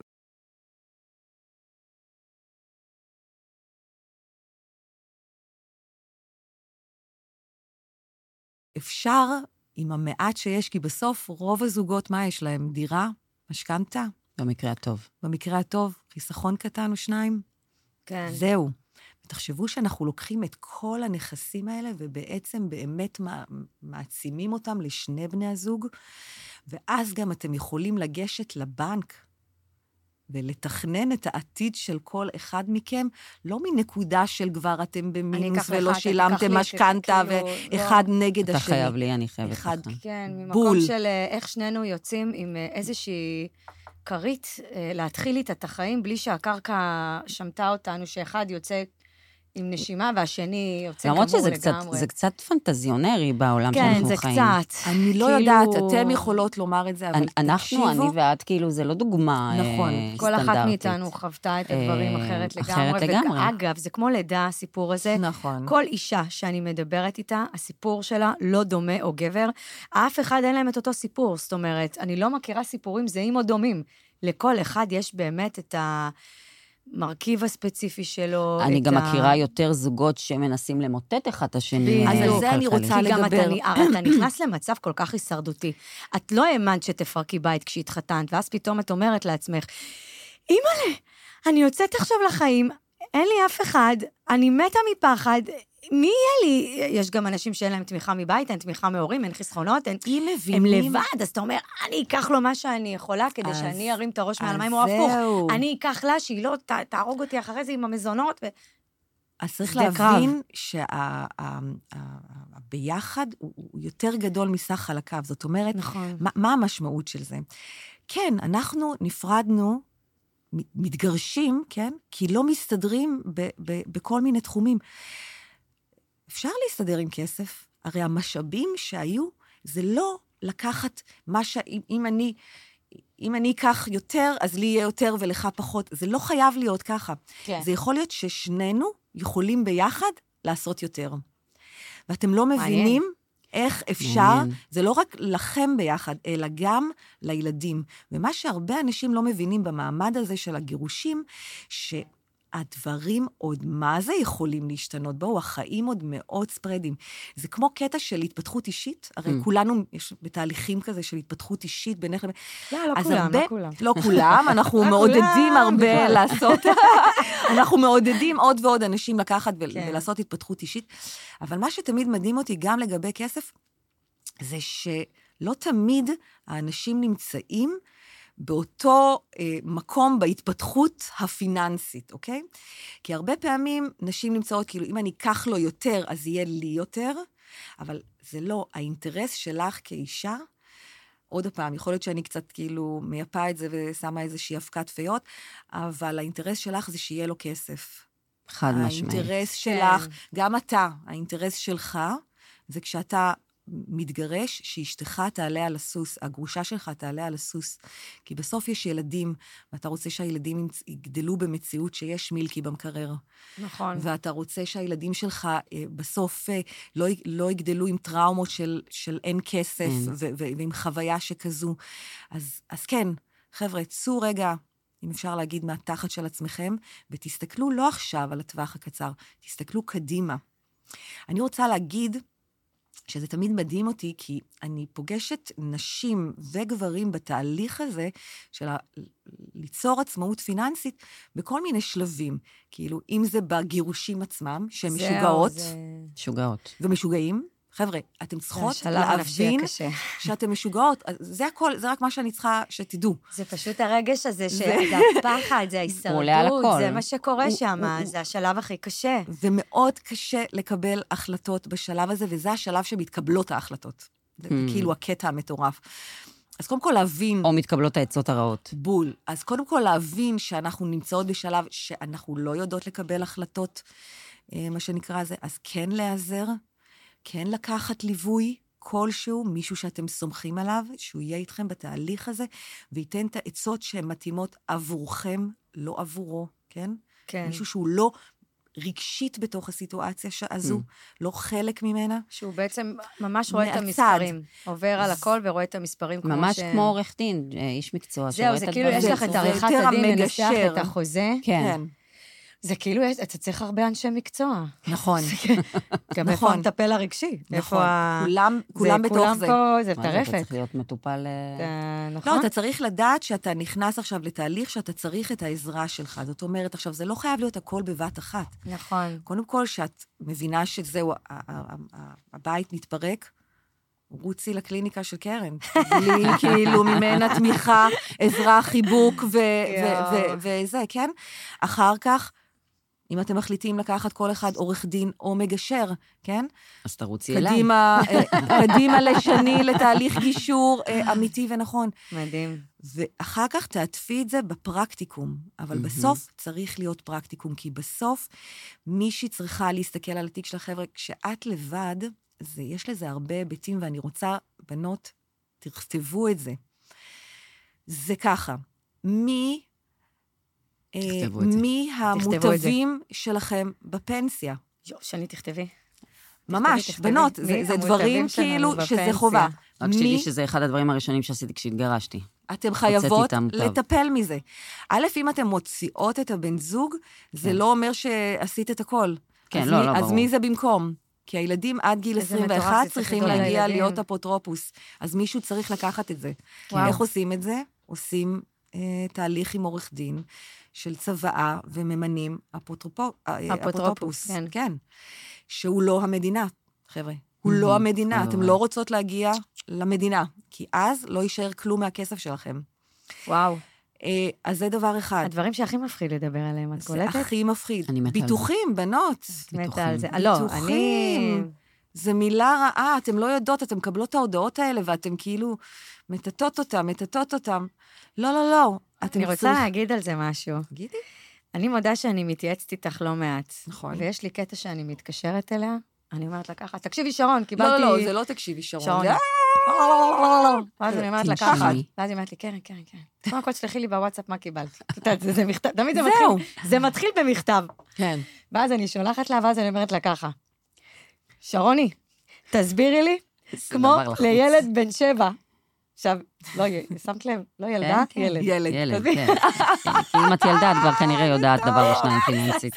אפשר, עם המעט שיש, כי בסוף רוב הזוגות, מה יש להם? דירה? משכנתה? במקרה הטוב. במקרה הטוב, חיסכון קטן או 2? כן. זהו. ותחשבו שאנחנו לוקחים את כל הנכסים האלה, ובעצם באמת מעצימים אותם לשני בני הזוג, ואז גם אתם יכולים לגשת לבנק, ולתכנן את העתיד של כל אחד מכם, לא מנקודה של כבר אתם במינוס ולא שילמתם משכנתה, ואחד נגד השני. אתה חייב לי, אני חייבת לך. כן, ממקום של איך שנינו יוצאים עם איזושהי כרית, להתחיל איתה את החיים, בלי שהקרקע שמתה אותנו, שאחד יוצא עם נשימה, והשני יוצא גמור לגמרי. למרות שזה קצת פנטזיונרי בעולם שאנחנו חיים. כן, זה קצת. אני לא יודעת, אתם יכולות לומר את זה, אבל תקשיבו. אני ואת, כאילו, זה לא דוגמה סטנדרטית. כל אחת מאיתנו חוותה את הדברים אחרת לגמרי. ואגב, זה כמו לידה, הסיפור הזה. נכון. כל אישה שאני מדברת איתה, הסיפור שלה לא דומה או גבר. אף אחד אין להם את אותו סיפור. זאת אומרת, אני לא מכירה סיפורים זהים או דומים. לכל אחד יש באמת את המרכיב הספציפי שלו. אני גם מכירה יותר זוגות שמנסים למוטט אחד את השני. אז על זה אני רוצה לדבר. אתה נכנס למצב כל כך הישרדותי. את לא האמנת שתפרקי בית כשהתחתנת, ואז פתאום את אומרת לעצמך, אימא'לה, אני יוצאת עכשיו לחיים, אין לי אף אחד, אני מתה מפחד, מי יהיה לי? יש גם אנשים שאין להם תמיכה מבית, אין תמיכה מהורים, אין חסכונות, הם לבד, אז אתה אומר, אני אקח לו מה שאני יכולה, כדי שאני ארים את הראש מעל מים או הפוך. אני אקח לה, שהיא לא תהרוג אותי אחרי זה עם המזונות. אז צריך להבין שהביחד הוא יותר גדול מסך חלקיו. זאת אומרת, מה המשמעות של זה? כן, אנחנו נפרדנו, מתגרשים, כן? כי לא מסתדרים בכל מיני תחומים. אפשר להסתדר עם כסף. הרי המשאבים שהיו, זה לא לקחת מה אם אני אקח יותר, אז לי יהיה יותר ולך פחות. זה לא חייב להיות ככה. כן. זה יכול להיות ששנינו יכולים ביחד לעשות יותר. ואתם לא מבינים איך אפשר, זה לא רק לכם ביחד, אלא גם לילדים. ומה שהרבה אנשים לא מבינים במעמד הזה של הגירושים, הדברים עוד מה זה יכולים להשתנות? בואו, החיים עוד מאוד ספרדים. זה כמו קטע של התפתחות אישית, הרי כולנו יש בתהליכים כזה של התפתחות אישית בינך לבין... לא כולם, לא כולם. לא כולם, אנחנו מעודדים הרבה לעשות, אנחנו מעודדים עוד ועוד אנשים לקחת ולעשות התפתחות אישית, אבל מה שתמיד מדהים אותי גם לגבי כסף, זה שלא תמיד האנשים נמצאים באותו מקום בהתפתחות הפיננסית, אוקיי? כי הרבה פעמים נשים נמצאות, כאילו, אם אני אקח לו יותר, אז יהיה לי יותר, אבל זה לא, האינטרס שלך כאישה, עוד פעם, יכול להיות שאני קצת כאילו מייפה את זה ושמה איזושהי אבקת פיות, אבל האינטרס שלך זה שיהיה לו כסף. חד משמעית. האינטרס שלך, גם אתה, האינטרס שלך, זה כשאתה מתגרש, שאשתך תעלה על הסוס, הגרושה שלך תעלה על הסוס, כי בסוף יש ילדים, ואתה רוצה שהילדים יגדלו במציאות שיש מילקי במקרר. נכון. ואתה רוצה שהילדים שלך בסוף לא יגדלו עם טראומות של אין כסף, ועם חוויה שכזו. אז כן, חבר'ה, צאו רגע, אם אפשר להגיד, מהתחת של עצמכם, ותסתכלו לא עכשיו על הטווח הקצר, תסתכלו קדימה. אני רוצה להגיד, שזה תמיד מדהים אותי, כי אני פוגשת נשים וגברים בתהליך הזה, של ליצור עצמאות פיננסית, בכל מיני שלבים. כאילו, אם זה בגירושים עצמם, שהן משוגעות. משוגעות. ומשוגעים. חבר'ה, אתם צריכות להבין שאתם משוגעות. זה הכל, זה רק מה שאני צריכה שתדעו. זה פשוט הרגש הזה, זה הפחד, זה ההישרדות, זה מה שקורה שם, זה השלב הכי קשה. ומאוד קשה לקבל החלטות בשלב הזה, וזה השלב שמתקבלות ההחלטות. זה כאילו הקטע המטורף. אז קודם כל להבין... או מתקבלות העצות הרעות. בול. אז קודם כל להבין שאנחנו נמצאות בשלב שאנחנו לא יודעות לקבל החלטות, מה שנקרא זה, אז כן להיעזר, כן לקחת ליווי כלשהו, מישהו שאתם סומכים עליו, שהוא יהיה איתכם בתהליך הזה, וייתן את העצות שהן מתאימות עבורכם, לא עבורו, כן? כן. מישהו שהוא לא רגשית בתוך הסיטואציה הזו, לא חלק ממנה. שהוא בעצם ממש רואה את המספרים. עובר על הכל ורואה את המספרים כמו ממש כמו עורך דין, איש מקצוע. זהו, זה כאילו יש לך את עריכת הדין, לנסח את החוזה. כן. זה כאילו, אתה צריך הרבה אנשי מקצוע. נכון. גם איפה המטפל הרגשי. נכון, כולם בתוך זה. כולם פה, זה אתה טרפת. צריך להיות מטופל... נכון? לא, אתה צריך לדעת שאתה נכנס עכשיו לתהליך שאתה צריך את העזרה שלך. זאת אומרת, עכשיו, זה לא חייב להיות הכל בבת אחת. נכון. קודם כל, שאת מבינה שזהו, הבית מתפרק, רוצי לקליניקה של קרן. בלי כאילו ממנה תמיכה, עזרה, חיבוק וזה, כן? אחר כך, אם אתם מחליטים לקחת כל אחד עורך דין או מגשר, כן? אז תרוצי אליי. קדימה לשני, לתהליך גישור אמיתי ונכון. מדהים. ואחר כך תעטפי את זה בפרקטיקום. אבל בסוף צריך להיות פרקטיקום, כי בסוף מישהי צריכה להסתכל על התיק של החבר'ה. כשאת לבד, יש לזה הרבה היבטים, ואני רוצה, בנות, תכתבו את זה. זה ככה, מי המוטבים שלכם בפנסיה? שני תכתבי. ממש, בנות, זה דברים כאילו שזה חובה. רק שתדעי שזה אחד הדברים הראשונים שעשיתי כשהתגרשתי. אתם חייבות לטפל מזה. א', אם אתם מוציאות את הבן זוג, זה לא אומר שעשית את הכל. כן, לא, ברור. אז מי זה במקום? כי הילדים עד גיל 21 צריכים להגיע להיות אפוטרופוס. אז מישהו צריך לקחת את זה. איך עושים את זה? עושים תהליך עם עורך דין של צוואה וממנים אפוטרופוס. כן. שהוא לא המדינה, חבר'ה. הוא לא המדינה. אתם לא רוצות להגיע למדינה, כי אז לא יישאר כלום מהכסף שלכם. וואו. אז זה דבר אחד. הדברים שהכי מפחיד לדבר עליהם, את קולטת? זה הכי מפחיד. ביטוחים, בנות. מתה על זה. לא, ביטוחים. זה מילה רעה, אתם לא יודעות, אתם מקבלות את ההודעות האלה, ואתם כאילו מטטות אותם. לא. אני רוצה להגיד על זה משהו. תגידי. אני מודה שאני מתייעצת איתך לא מעט. נכון. ויש לי קטע שאני מתקשרת אליה, אני אומרת לה ככה, תקשיבי שרון, קיבלתי... לא, זה לא תקשיבי שרון. ואז אני אומרת לה ככה, ואז היא אומרת לי, קרן. קודם כל תשלחי לי בוואטסאפ מה קיבלתי. זה מכתב, תמיד זה מתחיל במכתב. כן. ואז אני שולחת לה, ואז אני אומרת לה ככה, שרוני, תסבירי לי, כמו לילד בן 7. עכשיו, לא, שמת לב, לא ילדה, ילד. ילד, כן. כי אם את ילדה, את כבר כנראה יודעת דבר או שניים פיננסית.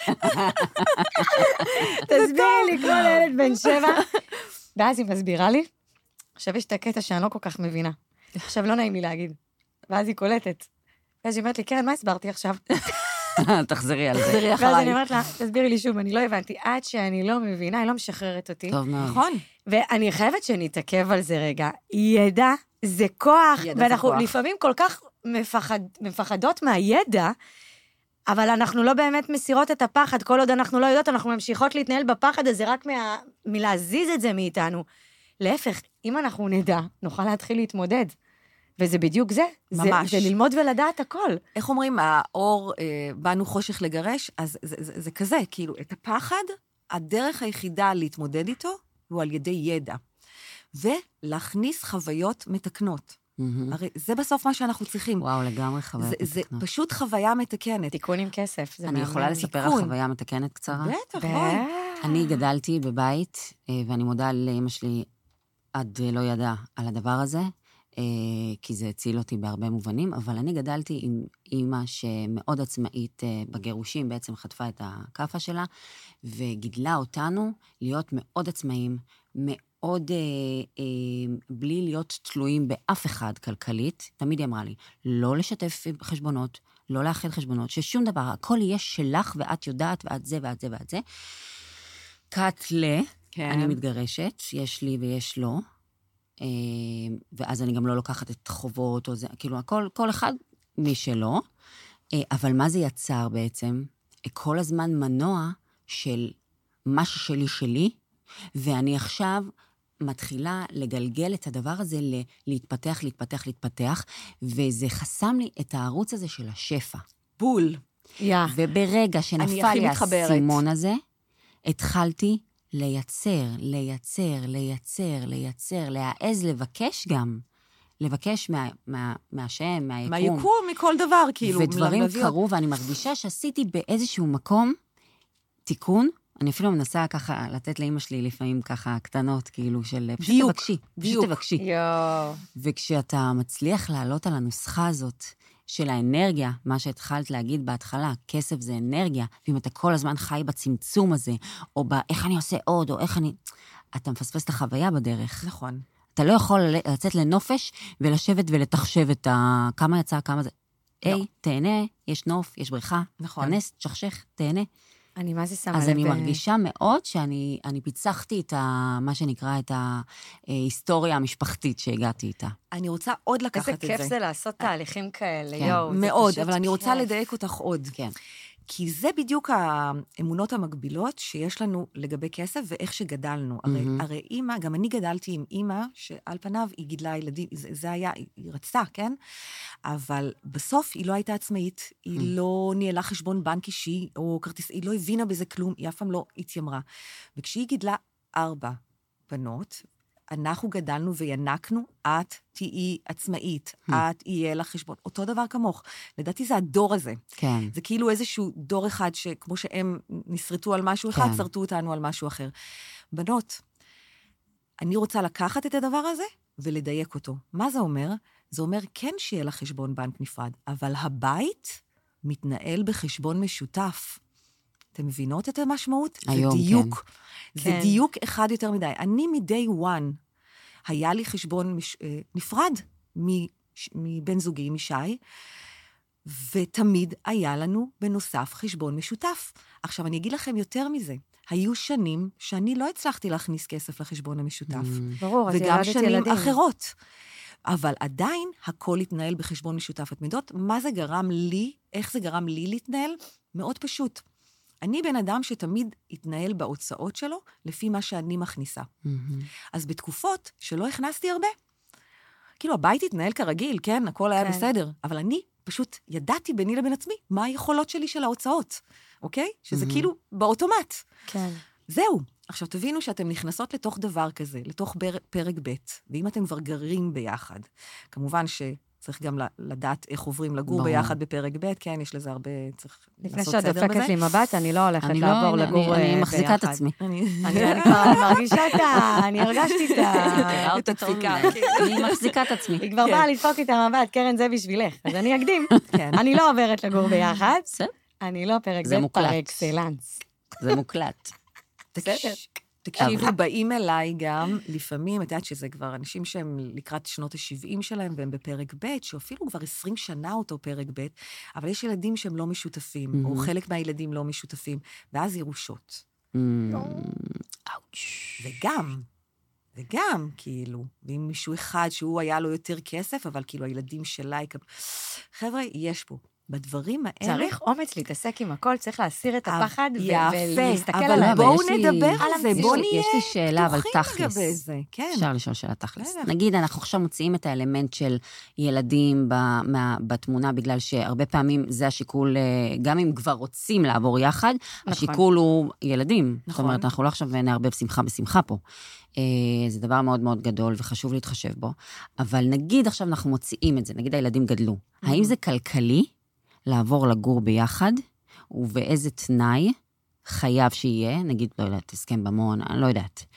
תסבירי לי כמו לילד בן 7. ואז היא מסבירה לי, עכשיו יש את הקטע שאני לא כל כך מבינה. עכשיו לא נעים לי להגיד. ואז היא קולטת. ואז היא אומרת לי, קרן, מה הסברתי עכשיו? תחזרי על זה. תחזרי אחריי. ואז אני אומרת לה, תסבירי לי שוב, אני לא הבנתי. עד שאני לא מבינה, היא לא משחררת אותי. טוב מאוד. נכון. ואני חייבת שנתעכב על זה רגע. ידע זה כוח, ואנחנו לפעמים כל כך מפחדות מהידע, אבל אנחנו לא באמת מסירות את הפחד. כל עוד אנחנו לא יודעות, אנחנו ממשיכות להתנהל בפחד הזה רק מלהזיז את זה מאיתנו. להפך, אם אנחנו נדע, נוכל להתחיל להתמודד. וזה בדיוק זה. ממש. זה ללמוד ולדעת הכל. איך אומרים, האור, באנו חושך לגרש, אז זה כזה, כאילו, את הפחד, הדרך היחידה להתמודד איתו, הוא על ידי ידע. ולהכניס חוויות מתקנות. הרי זה בסוף מה שאנחנו צריכים. וואו, לגמרי חוויות מתקנות. זה פשוט חוויה מתקנת. תיקון עם כסף. אני יכולה לספר על חוויה מתקנת קצרה? בטח, אני גדלתי בבית, ואני מודה לאמא שלי עד לא ידעה על הדבר הזה, כי זה הציל אותי בהרבה מובנים, אבל אני גדלתי עם אימא שמאוד עצמאית בגירושים, בעצם חטפה את הקפה שלה, וגידלה אותנו להיות מאוד עצמאים, מאוד בלי להיות תלויים באף אחד כלכלית. תמיד היא אמרה לי, לא לשתף חשבונות, לא לאחד חשבונות, ששום דבר, הכל יהיה שלך, ואת יודעת, ואת זה, ואת זה, ואת זה. אני מתגרשת, יש לי ויש לו, ואז אני גם לא לוקחת את חובות, או זה, כאילו, כל אחד משלו, אבל מה זה יצר בעצם? כל הזמן מנוע של מה ששלי, ואני עכשיו מתחילה לגלגל את הדבר הזה להתפתח, וזה חסם לי את הערוץ הזה של השפע. בול. וברגע שנפל לי הסימון הזה, התחלתי לייצר, להעז לבקש גם, לבקש מהשם, מהיקום. מהיקום, מכל דבר, כאילו. ודברים קרו, ואני מרגישה שעשיתי באיזשהו מקום תיקון, אני אפילו מנסה ככה לתת לאמא שלי לפעמים ככה קטנות, כאילו של פשוט תבקשי. וכשאתה מצליח לעלות על הנוסחה הזאת, של האנרגיה, מה שהתחלת להגיד בהתחלה, כסף זה אנרגיה, ואם אתה כל הזמן חי בצמצום הזה, או באיך אני עושה עוד, או איך אני... אתה מפספס את החוויה בדרך. נכון. אתה לא יכול לצאת לנופש ולשבת ולתחשב את כמה יצא, כמה זה... היי, תהנה, יש נוף, יש בריכה, תנס, תשכשך, תהנה. אני מה זה שמה אז אני מרגישה מאוד שאני פיצחתי את מה שנקרא, את ההיסטוריה המשפחתית שהגעתי איתה. אני רוצה עוד לקחת את זה. איזה כיף זה לעשות תהליכים כאלה, כן, יואו. מאוד, אבל אני רוצה לדייק אותך עוד. כן. כי זה בדיוק האמונות המקבילות שיש לנו לגבי כסף ואיך שגדלנו. הרי אימא, גם אני גדלתי עם אימא, שעל פניו היא גידלה ילדים, זה היה, היא רצתה, כן? אבל בסוף היא לא הייתה עצמאית, היא לא ניהלה חשבון בנק אישי, או כרטיס, היא לא הבינה בזה כלום, היא אף פעם לא התיימרה. וכשהיא גידלה 4 בנות, אנחנו גדלנו וינקנו, את תהיי עצמאית, את יהיה לך חשבון, אותו דבר כמוך. לדעתי זה הדור הזה. כן. זה כאילו איזשהו דור אחד שכמו שהם נשרטו על משהו אחד, שרטו אותנו על משהו אחר. בנות, אני רוצה לקחת את הדבר הזה ולדייק אותו. מה זה אומר? זה אומר כן שיהיה לך חשבון בנק נפרד, אבל הבית מתנהל בחשבון משותף. אתם מבינות את המשמעות? היום, זה דיוק. כן. זה דיוק אחד יותר מדי. אני מ-day one, היה לי חשבון נפרד מבן זוגי, משי, ותמיד היה לנו בנוסף חשבון משותף. עכשיו, אני אגיד לכם יותר מזה. היו שנים שאני לא הצלחתי להכניס כסף לחשבון המשותף. ברור, אז וגם ילדת שנים ילדים. אחרות. אבל עדיין הכל התנהל בחשבון משותף. את יודעות, מה זה גרם לי, איך זה גרם לי להתנהל? מאוד פשוט. אני בן אדם שתמיד התנהל בהוצאות שלו, לפי מה שאני מכניסה. אז בתקופות שלא הכנסתי הרבה, כאילו הבית התנהל כרגיל, כן? הכל היה בסדר. אבל אני פשוט ידעתי ביני לבין עצמי, מה היכולות שלי של ההוצאות, אוקיי? שזה כאילו באוטומט. כן. זהו. עכשיו תבינו שאתם נכנסות לתוך דבר כזה, לתוך פרק ב', ואם אתם כבר גרים ביחד, כמובן צריך גם לדעת איך עוברים לגור ביחד בפרק ב', כן, יש לזה הרבה, צריך לעשות סדר בזה. לפני שאת דופקת לי מבט, אני לא הולכת לעבור לגור ביחד. אני מחזיקה את עצמי. אני כבר מרגישה אני הרגשתי את הדפיקה. אני מחזיקה את עצמי. היא כבר באה לדפוק את המבט, קרן זה בשבילך. אז אני אקדים. אני לא עוברת לגור ביחד. אני לא פרק ב' פר אקסלנס. זה מוקלט. תקשיבו, באים אליי גם, לפעמים, את יודעת שזה כבר אנשים שהם לקראת שנות ה-70 שלהם, והם בפרק ב', שאפילו כבר 20 שנה אותו פרק ב', אבל יש ילדים שהם לא משותפים, או חלק מהילדים לא משותפים, ואז ירושות. וגם, כאילו, ואם מישהו אחד שהוא היה לו יותר כסף, אבל כאילו הילדים שלה יקבלו... חבר'ה, יש פה. בדברים האלה... צריך אומץ להתעסק עם הכל, צריך להסיר את הפחד ולהסתכל על... אבל בואו נדבר על זה, בואו נהיה יש לי שאלה, אבל תכלס. כן. אפשר לשאול שאלה תכלס. נגיד, אנחנו עכשיו מוציאים את האלמנט של ילדים בתמונה, בגלל שהרבה פעמים זה השיקול, גם אם כבר רוצים לעבור יחד, השיקול הוא ילדים. זאת אומרת, אנחנו לא עכשיו נערבב שמחה בשמחה פה. זה דבר מאוד מאוד גדול וחשוב להתחשב בו. אבל נגיד עכשיו אנחנו מוציאים את זה, נגיד הילדים גדלו. האם זה כלכלי? לעבור לגור ביחד, ובאיזה תנאי חייב שיהיה, נגיד, לא יודעת, הסכם במון, אני לא יודעת,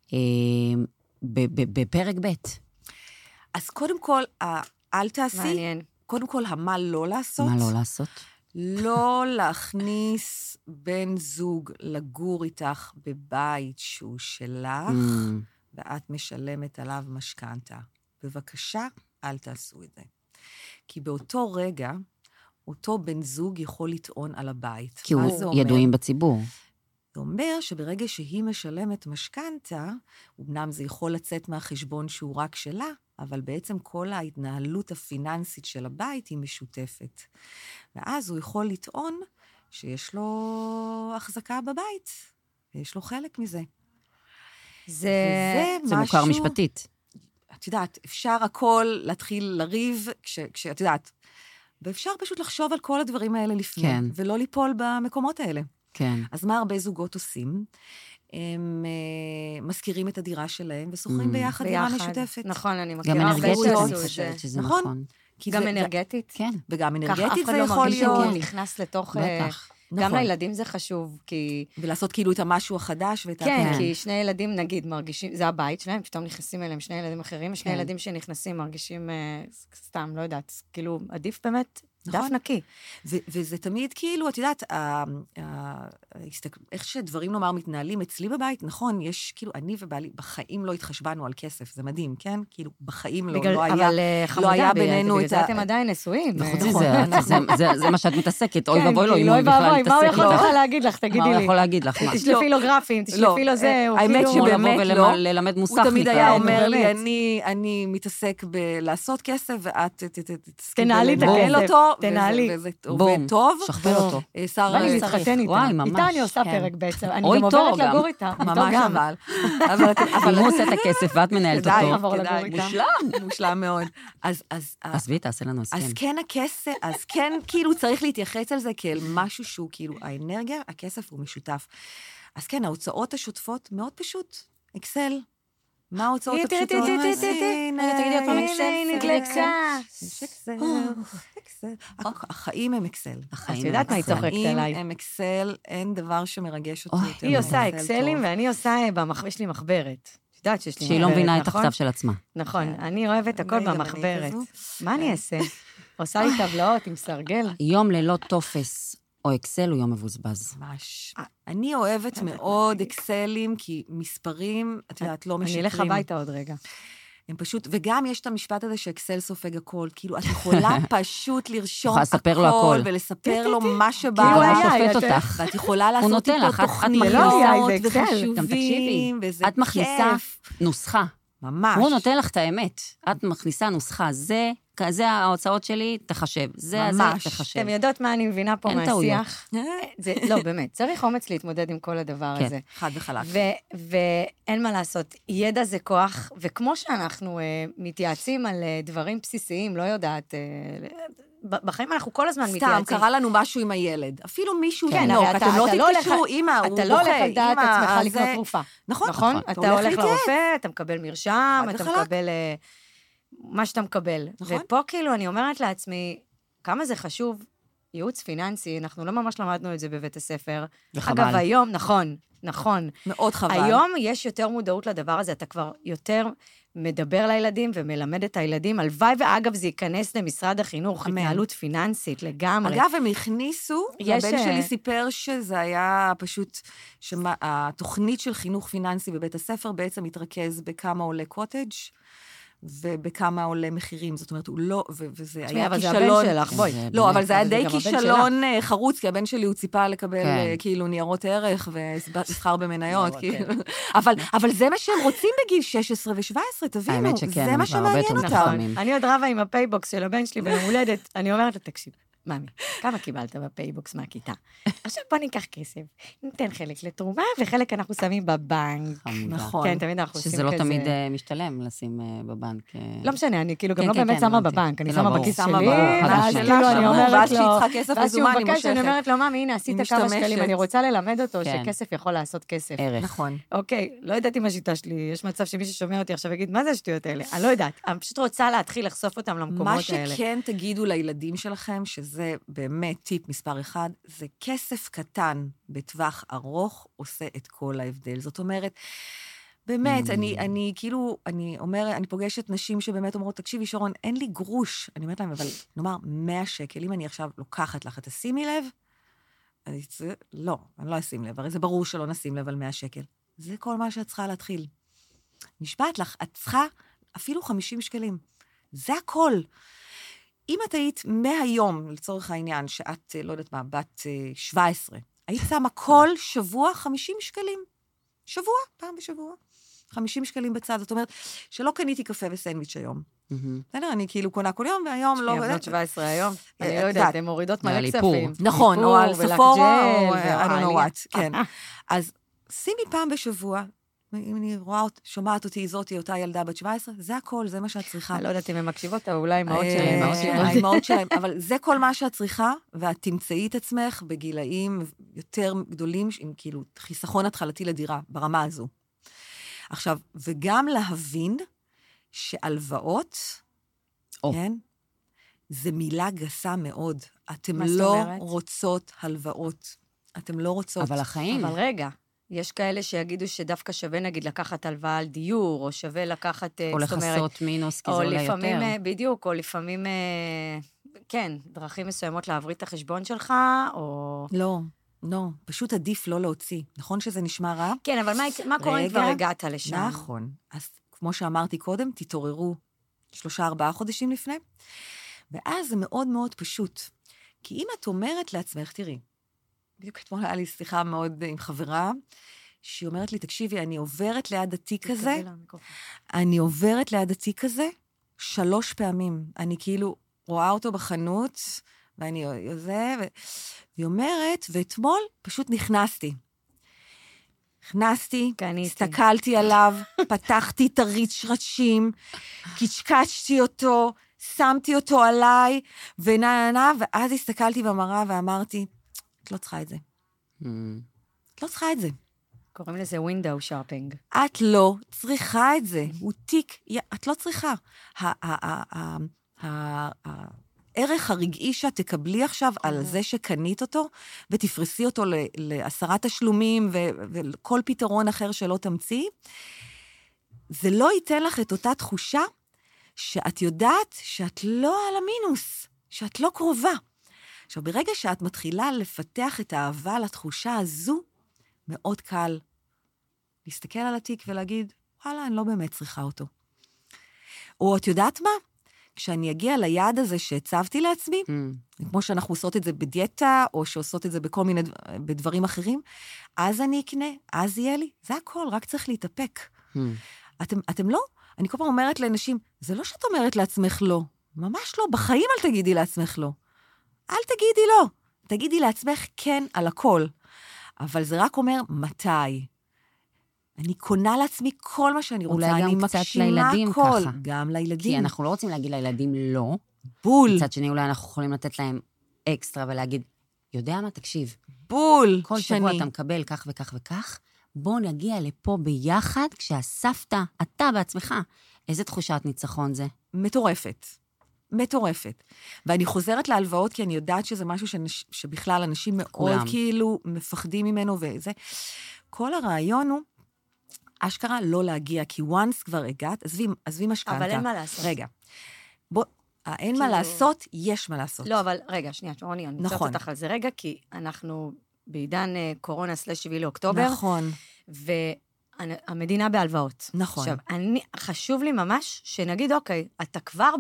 בפרק ב'. אז קודם כל, אל תעשי, מעניין. קודם כל, מה לא לעשות? מה לא לעשות? לא להכניס בן זוג לגור איתך בבית שהוא שלך, ואת משלמת עליו משכנתה. בבקשה, אל תעשו את זה. כי באותו רגע, אותו בן זוג יכול לטעון על הבית. כי הוא ידועים בציבור. זה אומר שברגע שהיא משלמת משכנתה, אמנם זה יכול לצאת מהחשבון שהוא רק שלה, אבל בעצם כל ההתנהלות הפיננסית של הבית היא משותפת. ואז הוא יכול לטעון שיש לו החזקה בבית, ויש לו חלק מזה. זה מוכר משפטית. את יודעת, אפשר הכל להתחיל לריב, כשאת יודעת, ואפשר פשוט לחשוב על כל הדברים האלה לפני, כן. ולא ליפול במקומות האלה. כן. אז מה הרבה זוגות עושים? הם מזכירים את הדירה שלהם, ושוכרים ביחד דירה משותפת. נכון, אני מכירה. גם אנרגטית, אני חושבת שזה נכון. גם אנרגטית? כן. וגם אנרגטית זה יכול להיות. ככה אף אחד לא מרגיש שהוא נכנס לתוך גם נכון. לילדים זה חשוב, כי... ולעשות כאילו את המשהו החדש ואת כן, כי שני ילדים, נגיד, מרגישים, זה הבית שלהם, פתאום נכנסים אליהם שני ילדים אחרים, ושני ילדים שנכנסים מרגישים, סתם, לא יודעת, כאילו, עדיף באמת דף נקי. וזה תמיד כאילו, את יודעת, איך שדברים נאמר מתנהלים אצלי בבית, נכון, יש כאילו, אני ובעלי בחיים לא התחשבנו על כסף, זה מדהים, כן? כאילו, בחיים לא היה בינינו בגלל זה אתם עדיין נשואים. וחוץ מזה, זה מה שאת מתעסקת, אוי ואבוי לו, אם הוא בכלל מתעסק. מה הוא יכול בכלל להגיד לך, תגידי לי. מה הוא יכול להגיד לך? תשלפי לו גרפים, תשלפי לו זה, האמת שבאמת לא. ללמד מוסך. הוא תמיד היה אומר לי, אני מתעסק בלעשות כסף, ואת תנהלי את הכסף. תנהלי. וזה עובד טוב. שכפל אותו. בא לי להתחתן איתה. איתה אני עושה פרק בעצם. אני גם עוברת לגור איתה. ממש אבל הוא עושה את הכסף ואת מנהלת אותו. כדאי, מושלם מאוד. אז בי, תעשה לנו הסכם. אז כן הכסף, אז כן כאילו צריך להתייחס על זה כאל משהו שהוא כאילו האנרגיה, הכסף הוא משותף. אז כן, ההוצאות השוטפות מאוד פשוט. אקסל. מה ההוצאות הפשוטות? תגידי עוד פעם אקסל, נדלקה. החיים הם אקסל. את יודעת מה היא צוחקת עליי. החיים הם אקסל, אין דבר שמרגש אותי יותר. היא עושה אקסלים ואני עושה, יש לי מחברת. את יודעת שיש לי מחברת, שהיא לא מבינה את הכתב של עצמה. נכון, אני אוהבת הכל במחברת. מה אני אעשה? עושה לי טבלאות עם סרגל. יום ללא טופס או אקסל הוא יום מבוזבז. ממש. אני אוהבת מאוד אקסלים, כי מספרים, את יודעת, לא משקרים. אני אלך הביתה עוד רגע. הם פשוט, וגם יש את המשפט הזה שאקסל סופג הכל, כאילו, את יכולה פשוט לרשום הכל, ולספר לו מה שבא. כאילו הוא שופט אותך. ואת יכולה לעשות איתו תוכניות וחישובים, וזה כיף. את מכניסה נוסחה. ממש. הוא נותן לך את האמת. את מכניסה נוסחה, זה ההוצאות שלי, תחשב. זה תחשב. אתם יודעות מה אני מבינה פה מהשיח? לא, באמת, צריך אומץ להתמודד עם כל הדבר הזה. חד וחלק. ואין מה לעשות, ידע זה כוח, וכמו שאנחנו מתייעצים על דברים בסיסיים, לא יודעת, בחיים אנחנו כל הזמן מתייעצים. סתם, קרה לנו משהו עם הילד. אפילו מישהו תינוק, אתם לא תתקשרו, אמא, הוא בוכה. אתה לא הולך על דעת עצמך לקנות תרופה. נכון. אתה הולך לרופא, אתה מקבל מרשם, אתה מקבל מה שאתה מקבל. ופה כאילו אני אומרת לעצמי, כמה זה חשוב, ייעוץ פיננסי, אנחנו לא ממש למדנו את זה בבית הספר. וחבל. אגב, היום, נכון. מאוד חבל. היום יש יותר מודעות לדבר הזה, אתה כבר יותר מדבר לילדים ומלמד את הילדים, הלוואי ואגב זה ייכנס למשרד החינוך, התנהלות פיננסית לגמרי. אגב, הם הכניסו, הבן שלי סיפר שזה היה פשוט, התוכנית של חינוך פיננסי בבית הספר בעצם התרכז בכמה עולה קוטג' ובכמה עולה מחירים, זאת אומרת, הוא לא, וזה היה אבל כישלון. זה הבן שלך, בואי. לא, אבל זה היה די כישלון חרוץ, כי הבן שלי הוא ציפה לקבל כאילו ניירות ערך ומסחר במניות, אבל זה מה שהם רוצים בגיל 16 ו-17, תבינו, זה מה שמעניין אותם. אני עוד רבה עם הפייבוקס של הבן שלי ביום הולדת, אני אומרת לה, תקשיב, מאמי, כמה קיבלת בפייבוקס מהכיתה? עכשיו בוא ניקח כסף, ניתן חלק לתרומה, וחלק אנחנו שמים בבנק. נכון. כן, תמיד אנחנו עושים כזה. שזה לא תמיד משתלם לשים בבנק. לא משנה, אני כאילו גם לא באמת שמה בבנק, אני שמה בכיס שלי, ואז כאילו אני אומרת לו, ואז שהוא מבקש, אני אומרת לו, מאמי, הנה, עשית כמה שקלים, אני רוצה ללמד אותו שכסף יכול לעשות כסף. ערך. נכון. אוקיי, לא ידעתי מה שיטה שלי, יש מצב שמי ששומע אותי עכשיו יגיד, מה זה השטויות האלה? אני לא יודעת, אני פשוט רוצה להתחיל לחשוף אותם למקומות האלה. מה שכן תגידו לילדים שלכם, שזה באמת טיפ מספר 1, זה כסף קטן בטווח ארוך עושה את כל ההבדל. זאת אומרת, באמת, אני כאילו, אני פוגשת נשים שבאמת אומרות, תקשיבי שרון, אין לי גרוש. אני אומרת להם, אבל נאמר 100 שקל, אם אני עכשיו לוקחת לך, תשימי לב? לא, אני לא אשים לב, הרי זה ברור שלא נשים לב על 100 שקל. זה כל מה שאת צריכה להתחיל. נשבעת לך, את צריכה אפילו 50 שקלים. זה הכל. אם את היית מהיום, לצורך העניין, שאת, לא יודעת מה, בת 17, היית שמה כל שבוע 50 שקלים. שבוע, פעם בשבוע. 50 שקלים בצד, זאת אומרת, שלא קניתי קפה וסנדוויץ' היום. בסדר, אני כאילו קונה כל יום, והיום לא... בנות 17 היום, אני לא יודעת, הן מורידות מלא כספים. נכון, או על ספורה, או I don't know what, כן. אז שימי פעם בשבוע, אם אני רואה, שומעת אותי, זאתי, אותה ילדה בת 17, זה הכל, זה מה שאת צריכה. אני לא יודעת אם הן מקשיבות, אבל אולי האמהות שלהם. האמהות שלהם, אבל זה כל מה שאת צריכה, ואת תמצאי את עצמך בגילאים יותר גדולים, עם כאילו חיסכון התחלתי לדירה, ברמה הזו. עכשיו, וגם להבין שהלוואות, כן, זה מילה גסה מאוד. אתם לא רוצות הלוואות. אתם לא רוצות. אבל החיים. אבל רגע, יש כאלה שיגידו שדווקא שווה, נגיד, לקחת הלוואה על דיור, או שווה לקחת, או לחסות מינוס, כי זה או עולה לפעמים, יותר. בדיוק, או לפעמים, כן, דרכים מסוימות להבריא את החשבון שלך, או... לא, לא, פשוט עדיף לא להוציא. נכון שזה נשמע רע? כן, אבל מה קורה אם כבר הגעת לשם? נכון. אז כמו שאמרתי קודם, תתעוררו 3-4 חודשים לפני, ואז זה מאוד מאוד פשוט. כי אם את אומרת לעצמך, תראי, בדיוק אתמול היה לי שיחה מאוד עם חברה, שהיא אומרת לי, תקשיבי, אני עוברת ליד התיק הזה, אני עוברת ליד התיק הזה 3 פעמים. אני כאילו רואה אותו בחנות, ואני זה, והיא אומרת, ואתמול פשוט נכנסתי, הסתכלתי עליו, פתחתי את הריצ'רצ'ים, קשקשתי אותו, שמתי אותו עליי, ואז הסתכלתי במראה ואמרתי, את לא צריכה את זה. את לא צריכה את זה. קוראים לזה window shopping. את לא צריכה את זה. הוא תיק, את לא צריכה. הערך הרגעי שאת תקבלי עכשיו על זה שקנית אותו, ותפרסי אותו ל10 תשלומים וכל פתרון אחר שלא תמציא, זה לא ייתן לך את אותה תחושה שאת יודעת שאת לא על המינוס, שאת לא קרובה. עכשיו, ברגע שאת מתחילה לפתח את האהבה לתחושה הזו, מאוד קל להסתכל על התיק ולהגיד, וואלה, אני לא באמת צריכה אותו. או את יודעת מה? כשאני אגיע ליעד הזה שהצבתי לעצמי, כמו שאנחנו עושות את זה בדיאטה, או שעושות את זה בכל מיני בדברים אחרים, אז אני אקנה, אז יהיה לי. זה הכל, רק צריך להתאפק. אתם לא, אני כל פעם אומרת לאנשים, זה לא שאת אומרת לעצמך לא, ממש לא, בחיים אל תגידי לעצמך לא. אל תגידי לא, תגידי לעצמך כן על הכל. אבל זה רק אומר מתי. אני קונה לעצמי כל מה שאני רוצה, אולי אני גם קצת מגשימה לילדים כל. ככה. גם לילדים. כי אנחנו לא רוצים להגיד לילדים לא. בול. מצד שני, אולי אנחנו יכולים לתת להם אקסטרה ולהגיד, יודע מה, תקשיב. בול. כל שבוע אתה מקבל כך וכך וכך, בוא נגיע לפה ביחד, כשאספת, אתה בעצמך. איזה תחושת ניצחון זה? מטורפת. מטורפת. ואני חוזרת להלוואות, כי אני יודעת שזה משהו שבכלל אנשים מאוד כאילו מפחדים ממנו וזה. כל הרעיון הוא, אשכרה לא להגיע, כי once כבר הגעת, עזבי משכנתה. אבל אין מה לעשות. רגע. אין מה לעשות, יש מה לעשות. לא, אבל רגע, שנייה, רוני, אני מצאת אותך על זה רגע, כי אנחנו בעידן קורונה /7 לאוקטובר. נכון. והמדינה בהלוואות. נכון. עכשיו, חשוב לי ממש שנגיד, אוקיי, אתה כבר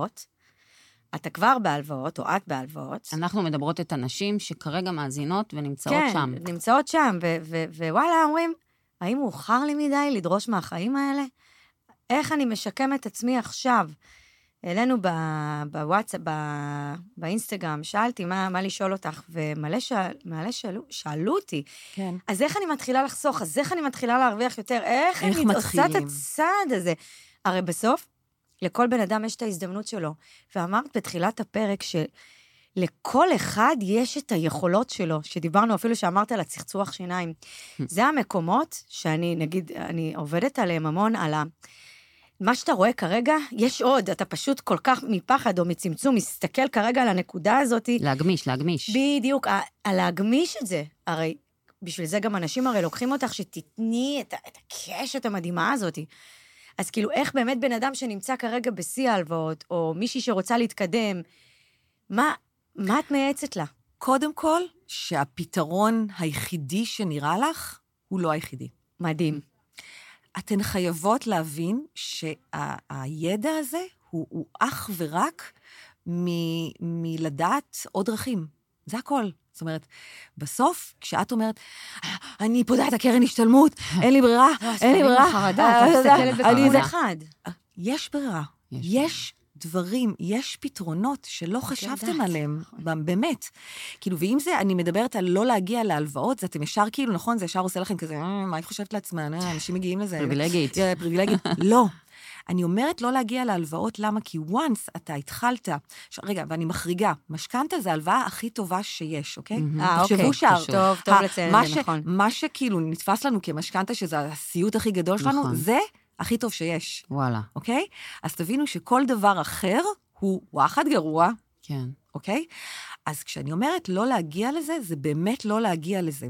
בהלוואות, או את בהלוואות. אנחנו מדברות את הנשים שכרגע מאזינות ונמצאות שם. כן, נמצאות שם, ווואלה, אומרים, האם מאוחר לי מדי לדרוש מהחיים האלה? איך אני משקם את עצמי עכשיו? אלינו בוואטסאפ, באינסטגרם, שאלתי מה לשאול אותך, ומלא שאלו אותי. כן. אז איך אני מתחילה לחסוך? אז איך אני מתחילה להרוויח יותר? איך אני עושה את הצעד הזה? הרי בסוף, לכל בן אדם יש את ההזדמנות שלו. ואמרת בתחילת הפרק שלכל אחד יש את היכולות שלו, שדיברנו אפילו שאמרת על הצחצוח שיניים. זה המקומות שאני, נגיד, אני עובדת עליהם המון, על מה שאתה רואה כרגע, יש עוד, אתה פשוט כל כך מפחד או מצמצום, מסתכל כרגע על הנקודה הזאת. להגמיש. בדיוק, על להגמיש את זה. הרי, בשביל זה גם אנשים הרי לוקחים אותך שתתני את הקשת המדהימה הזאת. אז כאילו, איך באמת בן אדם שנמצא כרגע בשיא ההלוואות, או מישהי שרוצה להתקדם, מה את מייעצת לה? קודם כל, שהפתרון היחידי שנראה לך, הוא לא היחידי. מדהים. אתן חייבות להבין שהידע הזה הוא אך ורק מלדעת עוד דרכים. זה הכל. זאת אומרת, בסוף, כשאת אומרת, אני פודה את הקרן השתלמות, אין לי ברירה, אין לי ברירה. חרדה, אתה מסתכלת בכיוון אחד. יש ברירה. יש דברים, יש פתרונות שלא חשבתם עליהם, באמת. כאילו, ואם זה, אני מדברת על לא להגיע להלוואות, זה אתם ישר כאילו, נכון, זה ישר עושה לכם כזה, מה היא חושבת לעצמה, אנשים מגיעים לזה. פריבילגית. פריבילגית. לא. אני אומרת לא להגיע להלוואות, למה? כי once אתה התחלת, רגע, ואני מחריגה, משכנתה זה ההלוואה הכי טובה שיש, אוקיי? אוקיי, טוב לציין, זה נכון. מה שכאילו נתפס לנו כמשכנתה, שזה הסיוט הכי גדול שלנו, זה הכי טוב שיש. וואלה. אוקיי? אז תבינו שכל דבר אחר הוא וואחד גרוע. כן. אוקיי? אז כשאני אומרת לא להגיע לזה, זה באמת לא להגיע לזה.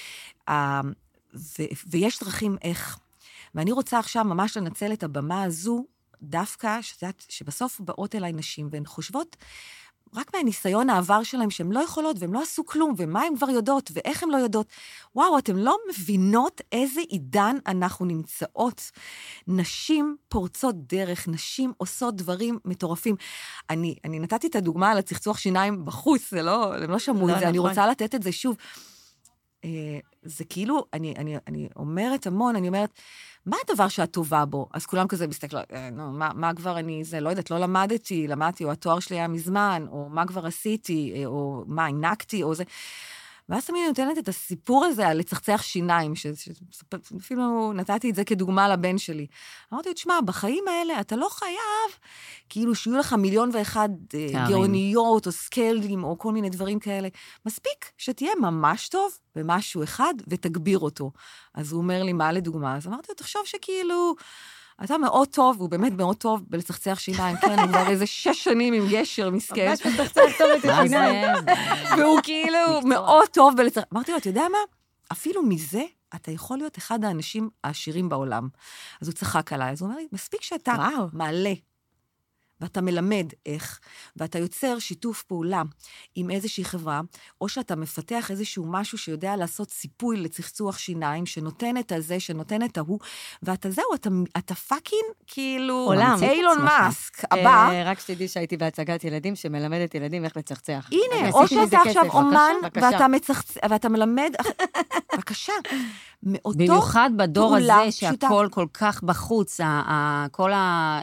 ויש דרכים איך. ואני רוצה עכשיו ממש לנצל את הבמה הזו, דווקא, שבסוף באות אליי נשים, והן חושבות, רק מהניסיון העבר שלהם, שהן לא יכולות, והן לא עשו כלום, ומה הן כבר יודעות, ואיך הן לא יודעות. וואו, אתן לא מבינות איזה עידן אנחנו נמצאות. נשים פורצות דרך, נשים עושות דברים מטורפים. אני נתתי את הדוגמה על הצחצוח שיניים בחוץ, זה לא, הם לא שמעו את זה, אני רוצה לתת את זה שוב. זה כאילו, אני אומרת המון, אני אומרת, מה הדבר שאת טובה בו? אז כולם כזה מסתכלות, מה כבר אני, זה לא יודעת, לא למדתי, או התואר שלי היה מזמן, או מה כבר עשיתי, או מה עינקתי, או זה. ואז תמיד נותנת את הסיפור הזה על לצחצח שיניים, אפילו נתתי את זה כדוגמה לבן שלי. אמרתי, תשמע, בחיים האלה אתה לא חייב, כאילו שיהיו לך 1,000,001 גאוניות, או סקיילים, או כל מיני דברים כאלה. מספיק שתהיה ממש טוב במשהו אחד, ותגביר אותו. אז הוא אומר לי, מה לדוגמה? אז אמרתי, תחשוב שכאילו, אתה מאוד טוב, הוא באמת מאוד טוב בלצחצח שיניים, כן, הוא כבר איזה 6 שנים עם גשר מסכן. ממש מצחצח טוב את השיניים. והוא כאילו מאוד טוב בלצחצח. אמרתי לו, אתה יודע מה? אפילו מזה אתה יכול להיות אחד האנשים העשירים בעולם. אז הוא צחק עליי, אז הוא אומר לי, מספיק שאתה מעלה, ואתה מלמד איך, ואתה יוצר שיתוף פעולה עם איזושהי חברה, או שאתה מפתח איזשהו משהו שיודע לעשות סיפוי לצחצוח שיניים, שנותן את הזה, שנותן את ההוא, ואתה זהו, אתה פאקינג, כאילו, עולם. אילון מאסק, הבא. רק שתדעי שהייתי בהצגת ילדים, שמלמדת ילדים איך לצחצח. הנה, או שאתה עכשיו אומן, ואתה מלמד, בבקשה, מאותו במיוחד בדור הזה, שהכל כל כך בחוץ, כל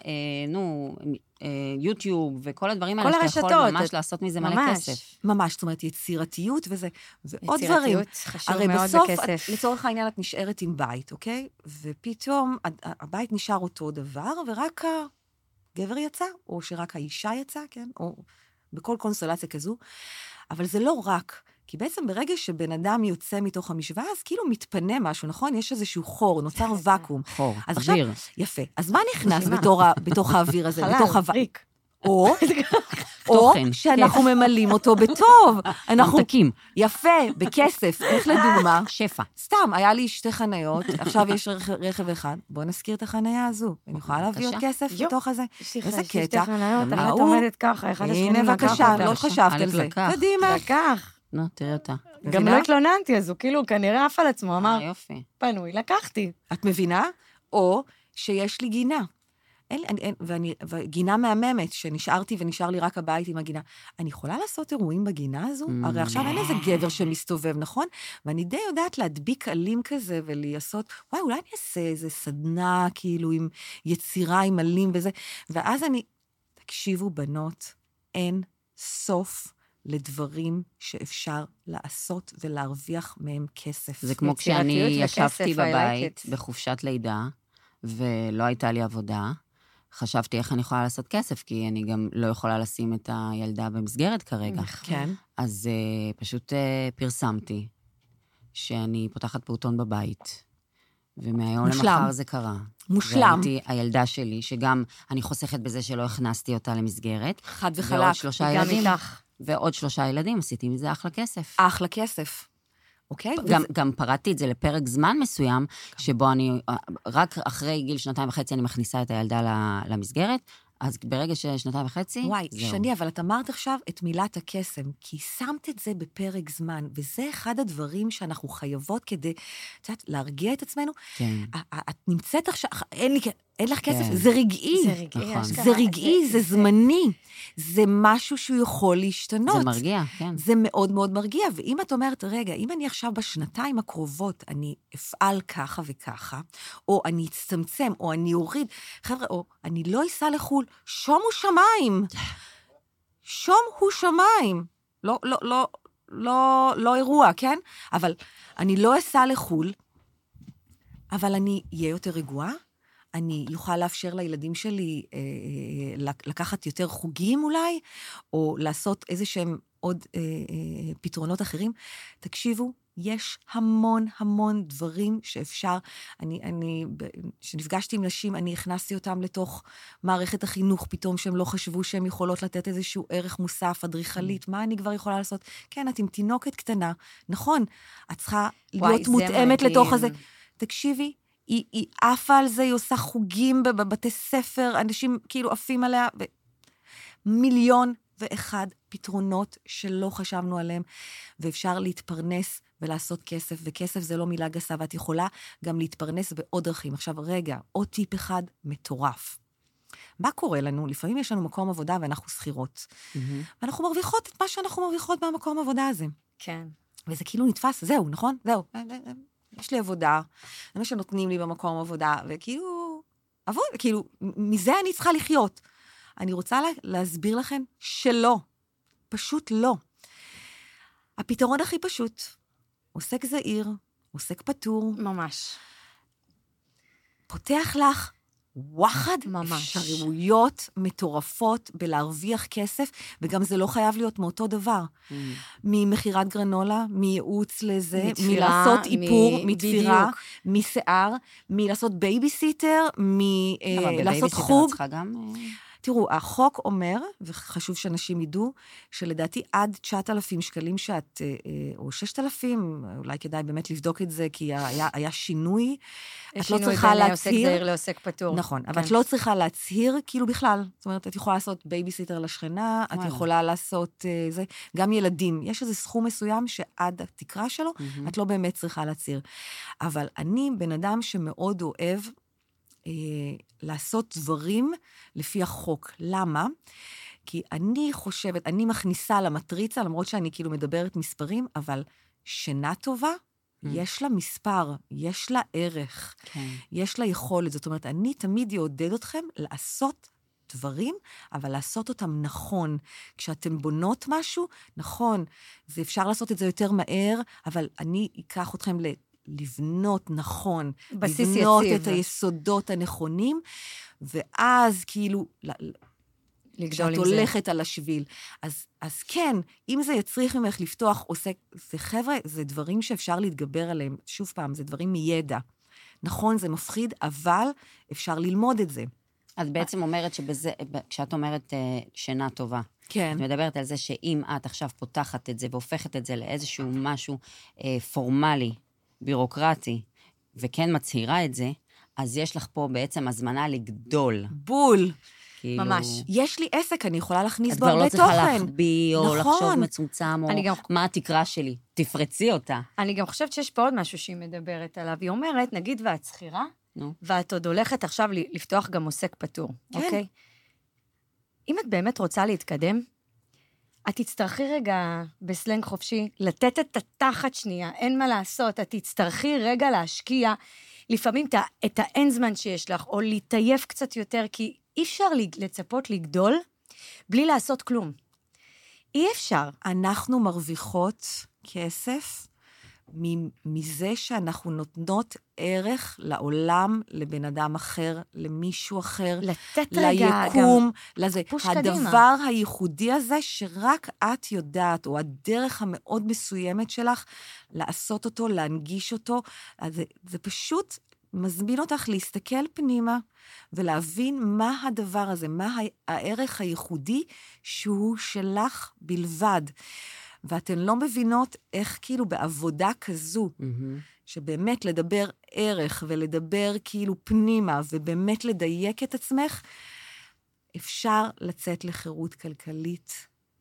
יוטיוב וכל הדברים האלה, שאתה יכול ממש לעשות מזה מלא כסף. ממש, זאת אומרת, יצירתיות וזה, ועוד דברים. יצירתיות חשוב מאוד בכסף. הרי בסוף, לצורך העניין, את נשארת עם בית, אוקיי? ופתאום הבית נשאר אותו דבר, ורק הגבר יצא, או שרק האישה יצא, כן? או בכל קונסטלציה כזו. אבל זה לא רק, כי בעצם ברגע שבן אדם יוצא מתוך המשוואה, אז כאילו מתפנה משהו, נכון? יש איזשהו חור, נוצר ואקום. חור, אוויר. יפה. אז מה נכנס בתוך האוויר הזה? חלל, ריק. או שאנחנו ממלאים אותו בטוב. ממתקים. יפה, בכסף. איך לדוגמה? שפע. סתם, היה לי 2 חניות, עכשיו יש רכב אחד, בוא נזכיר את החניה הזו. אני יכולה להביא עוד כסף בתוך הזה. איזה קטע. את עומדת ככה, אחד השכנים הנה, לקח אותה. בבקשה, לא חשבת על זה. קדימה. לקח. נו, תראי אותה. גם לא התלוננתי, אז הוא כאילו כנראה אף על עצמו, אמר, יופי. פנוי, לקחתי. את מבינה? או שיש לי גינה. וגינה מהממת, שנשארתי ונשאר לי רק הבית עם הגינה. אני יכולה לעשות אירועים בגינה הזו? הרי עכשיו אין איזה גבר שמסתובב, נכון? ואני די יודעת להדביק עלים כזה ולעשות, וואי, אולי אני אעשה איזה סדנה, כאילו, עם יצירה, עם עלים וזה. ואז תקשיבו, בנות, אין סוף לדברים שאפשר לעשות ולהרוויח מהם כסף. זה כמו כשאני ישבתי בבית בחופשת לידה, ולא הייתה לי עבודה, חשבתי איך אני יכולה לעשות כסף, כי אני גם לא יכולה לשים את הילדה במסגרת כרגע. כן. אז פשוט פרסמתי שאני פותחת פעוטון בבית, ומהיום למחר זה קרה. מושלם. והייתי הילדה שלי, שגם אני חוסכת בזה שלא הכנסתי אותה למסגרת. חד וחלק. ועוד 3 ילדים. ועוד 3 ילדים, עשיתי מזה אחלה כסף. אחלה כסף. אוקיי? גם פרדתי את זה לפרק זמן מסוים, שבו אני, רק אחרי גיל 2.5 אני מכניסה את הילדה למסגרת, אז ברגע ש2.5, וואי, שני, אבל את אמרת עכשיו את מילת הקסם, כי שמת את זה בפרק זמן, וזה אחד הדברים שאנחנו חייבות כדי, את יודעת, להרגיע את עצמנו. כן. את נמצאת עכשיו, אין לך כסף, זה רגעי. זה רגעי, נכון. זה רגעי, זה זמני. זה משהו שהוא יכול להשתנות. זה מרגיע, כן. זה מאוד מאוד מרגיע, ואם את אומרת, רגע, אם אני עכשיו בשנתיים הקרובות, אני אפעל ככה וככה, או אני אצטמצם, או אני אוריד, חבר'ה, או אני לא אסע לחול, שום הוא שמיים. שום הוא שמיים. לא אירוע, כן? אבל אני לא אסע לחול, אבל אני אהיה יותר רגועה, אני יוכל לאפשר לילדים שלי לקחת יותר חוגים אולי, או לעשות איזה שהם עוד פתרונות אחרים. תקשיבו, יש המון המון דברים שאפשר. כשנפגשתי עם נשים, אני הכנסתי אותם לתוך מערכת החינוך, פתאום שהם לא חשבו שהם יכולות לתת איזשהו ערך מוסף, אדריכלית, מה אני כבר יכולה לעשות? כן, את עם תינוקת קטנה, נכון, את צריכה להיות מותאמת לתוך הזה. תקשיבי, היא עפה על זה, היא עושה חוגים בבתי ספר, אנשים כאילו עפים עליה, 1,000,001 פתרונות שלא חשבנו עליהם, ואפשר להתפרנס ולעשות כסף, וכסף זה לא מילה גסה, ואת יכולה גם להתפרנס בעוד דרכים. עכשיו, רגע, עוד טיפ אחד מטורף. מה קורה לנו? לפעמים יש לנו מקום עבודה ואנחנו שכירות. ואנחנו מרוויחות את מה שאנחנו מרוויחות במקום עבודה הזה. כן. וזה כאילו נתפס, זהו, נכון? זהו. יש לי עבודה, זה מה שנותנים לי במקום עבודה, וכאילו, כאילו, מזה אני צריכה לחיות. אני רוצה להסביר לכם שלא, פשוט לא. הפתרון הכי פשוט, עוסק זעיר, עוסק פטור. ממש. פותח לך וואחד אפשרויות מטורפות בלהרוויח כסף, וגם זה לא חייב להיות מאותו דבר. ממחירת גרנולה, מייעוץ לזה, מלעשות איפור, מתפירה, משיער, מלעשות בייביסיטר, מלעשות חוג. תראו, החוק אומר, וחשוב שאנשים ידעו, שלדעתי עד 9,000 שקלים שאת, או 6,000, אולי כדאי באמת לבדוק את זה, כי היה שינוי. את לא צריכה להצהיר. עוסק זעיר לעוסק פטור. נכון, אבל את לא צריכה להצהיר, כאילו בכלל. זאת אומרת, את יכולה לעשות בייביסיטר לשכנה, את יכולה לעשות זה, גם ילדים. יש איזה סכום מסוים שעד התקרה שלו, את לא באמת צריכה להצהיר. אבל אני בן אדם שמאוד אוהב, לעשות דברים לפי החוק. למה? כי אני חושבת, אני מכניסה למטריצה, למרות שאני כאילו מדברת מספרים, אבל שינה טובה, יש לה מספר, יש לה ערך, יש לה יכולת. זאת אומרת, אני תמיד יעודד אתכם לעשות דברים, אבל לעשות אותם נכון. כשאתם בונות משהו, נכון, זה אפשר לעשות את זה יותר מהר, אבל אני אקח אתכם לבנות נכון, לבנות את היסודות הנכונים, ואז כאילו, כשאת הולכת על השביל. אז כן, אם זה יצריך ממך לפתוח עוסק, זה חבר'ה, זה דברים שאפשר להתגבר עליהם. שוב פעם, זה דברים מידע. נכון, זה מפחיד, אבל אפשר ללמוד את זה. את בעצם אומרת שבזה, כשאת אומרת שינה טובה, כן. את מדברת על זה שאם את עכשיו פותחת את זה, והופכת את זה לאיזשהו משהו פורמלי, בירוקרטי, וכן מצהירה את זה, אז יש לך פה בעצם הזמנה לגדול. בול. כאילו... ממש. יש לי עסק, אני יכולה להכניס בו הרבה תוכן. את כבר לא צריכה להחביא, או נכון. לחשוב מצומצם, או גם... מה התקרה שלי. תפרצי אותה. אני גם חושבת שיש פה עוד משהו שהיא מדברת עליו. היא אומרת, נגיד ואת שכירה, ואת עוד הולכת עכשיו לפתוח גם עוסק פטור. כן. אוקיי? אם את באמת רוצה להתקדם, את תצטרכי רגע, בסלנג חופשי, לתת את התחת שנייה, אין מה לעשות, את תצטרכי רגע להשקיע, לפעמים את האין זמן שיש לך, או להתעייף קצת יותר, כי אי אפשר לצפות לגדול בלי לעשות כלום. אי אפשר. אנחנו מרוויחות כסף מזה שאנחנו נותנות ערך לעולם, לבן אדם אחר, למישהו אחר, לתת רגע ליקום, לזה. פוש קדימה. הדבר הייחודי הזה שרק את יודעת, או הדרך המאוד מסוימת שלך, לעשות אותו, להנגיש אותו, זה פשוט מזמין אותך להסתכל פנימה, ולהבין מה הדבר הזה, מה הערך הייחודי שהוא שלך בלבד. ואתן לא מבינות איך כאילו בעבודה כזו, שבאמת לדבר ערך ולדבר כאילו פנימה, ובאמת לדייק את עצמך, אפשר לצאת לחירות כלכלית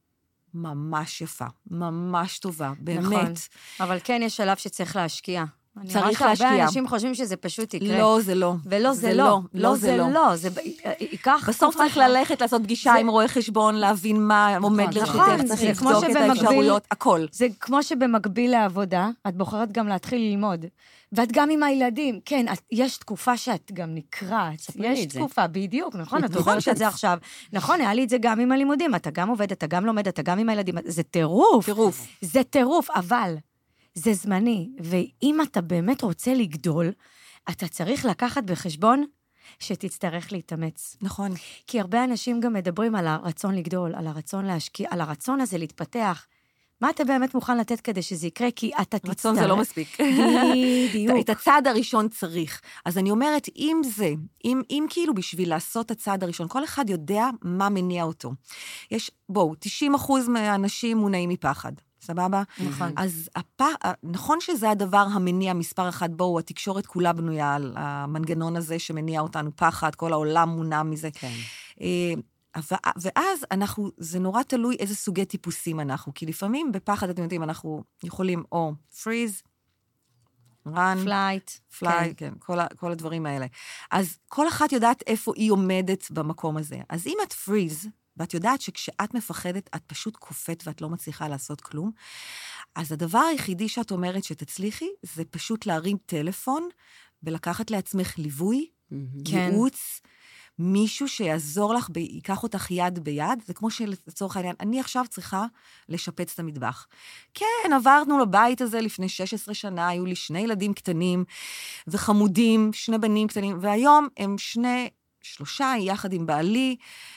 ממש יפה, ממש טובה, באמת. נכון, אבל כן יש שלב שצריך להשקיע. צריך להשקיע. הרבה אנשים חושבים שזה פשוט יקרה. לא, זה לא. ולא, זה לא. לא, זה לא. זה ייקח... בסוף צריך ללכת, לעשות פגישה עם רואה חשבון, להבין מה עומד לרשותך, צריך לבדוק את האפשרויות, הכל. זה כמו שבמקביל לעבודה, את בוחרת גם להתחיל ללמוד. ואת גם עם הילדים. כן, יש תקופה שאת גם נקראת. יש תקופה, בדיוק, נכון? את עוברת את זה עכשיו. נכון, היה לי את זה גם עם הלימודים. אתה גם עובד, אתה גם לומד, אתה גם עם הילדים. זה טירוף. טירוף. זה טירוף, אבל... זה זמני, ואם אתה באמת רוצה לגדול, אתה צריך לקחת בחשבון שתצטרך להתאמץ. נכון. כי הרבה אנשים גם מדברים על הרצון לגדול, על הרצון להשקיע, על הרצון הזה להתפתח. מה אתה באמת מוכן לתת כדי שזה יקרה? כי אתה תצטרך. רצון זה לא מספיק. בדיוק. את הצעד הראשון צריך. אז אני אומרת, אם כאילו בשביל לעשות את הצעד הראשון, כל אחד יודע מה מניע אותו. בואו, 90% מהאנשים מונעים מפחד. סבבה? נכון. אז נכון שזה הדבר המניע מספר אחד, בואו, התקשורת כולה בנויה על המנגנון הזה שמניע אותנו פחד, כל העולם מונע מזה. כן. ואז זה נורא תלוי איזה סוגי טיפוסים אנחנו, כי לפעמים בפחד, אתם יודעים, אנחנו יכולים או freeze, run, fly, כן, כל הדברים האלה. אז כל אחת יודעת איפה היא עומדת במקום הזה. אז אם את freeze, ואת יודעת שכשאת מפחדת, את פשוט קופאת ואת לא מצליחה לעשות כלום, אז הדבר היחידי שאת אומרת שתצליחי, זה פשוט להרים טלפון, ולקחת לעצמך ליווי, ייעוץ, מישהו שיעזור לך, ייקח אותך יד ביד, זה כמו שלצורך העניין, אני עכשיו צריכה לשפץ את המטבח. כן, עברנו לבית הזה לפני 16 שנה, היו לי 2 ילדים קטנים וחמודים, 2 בנים קטנים, והיום הם 3 יחד עם בעלי,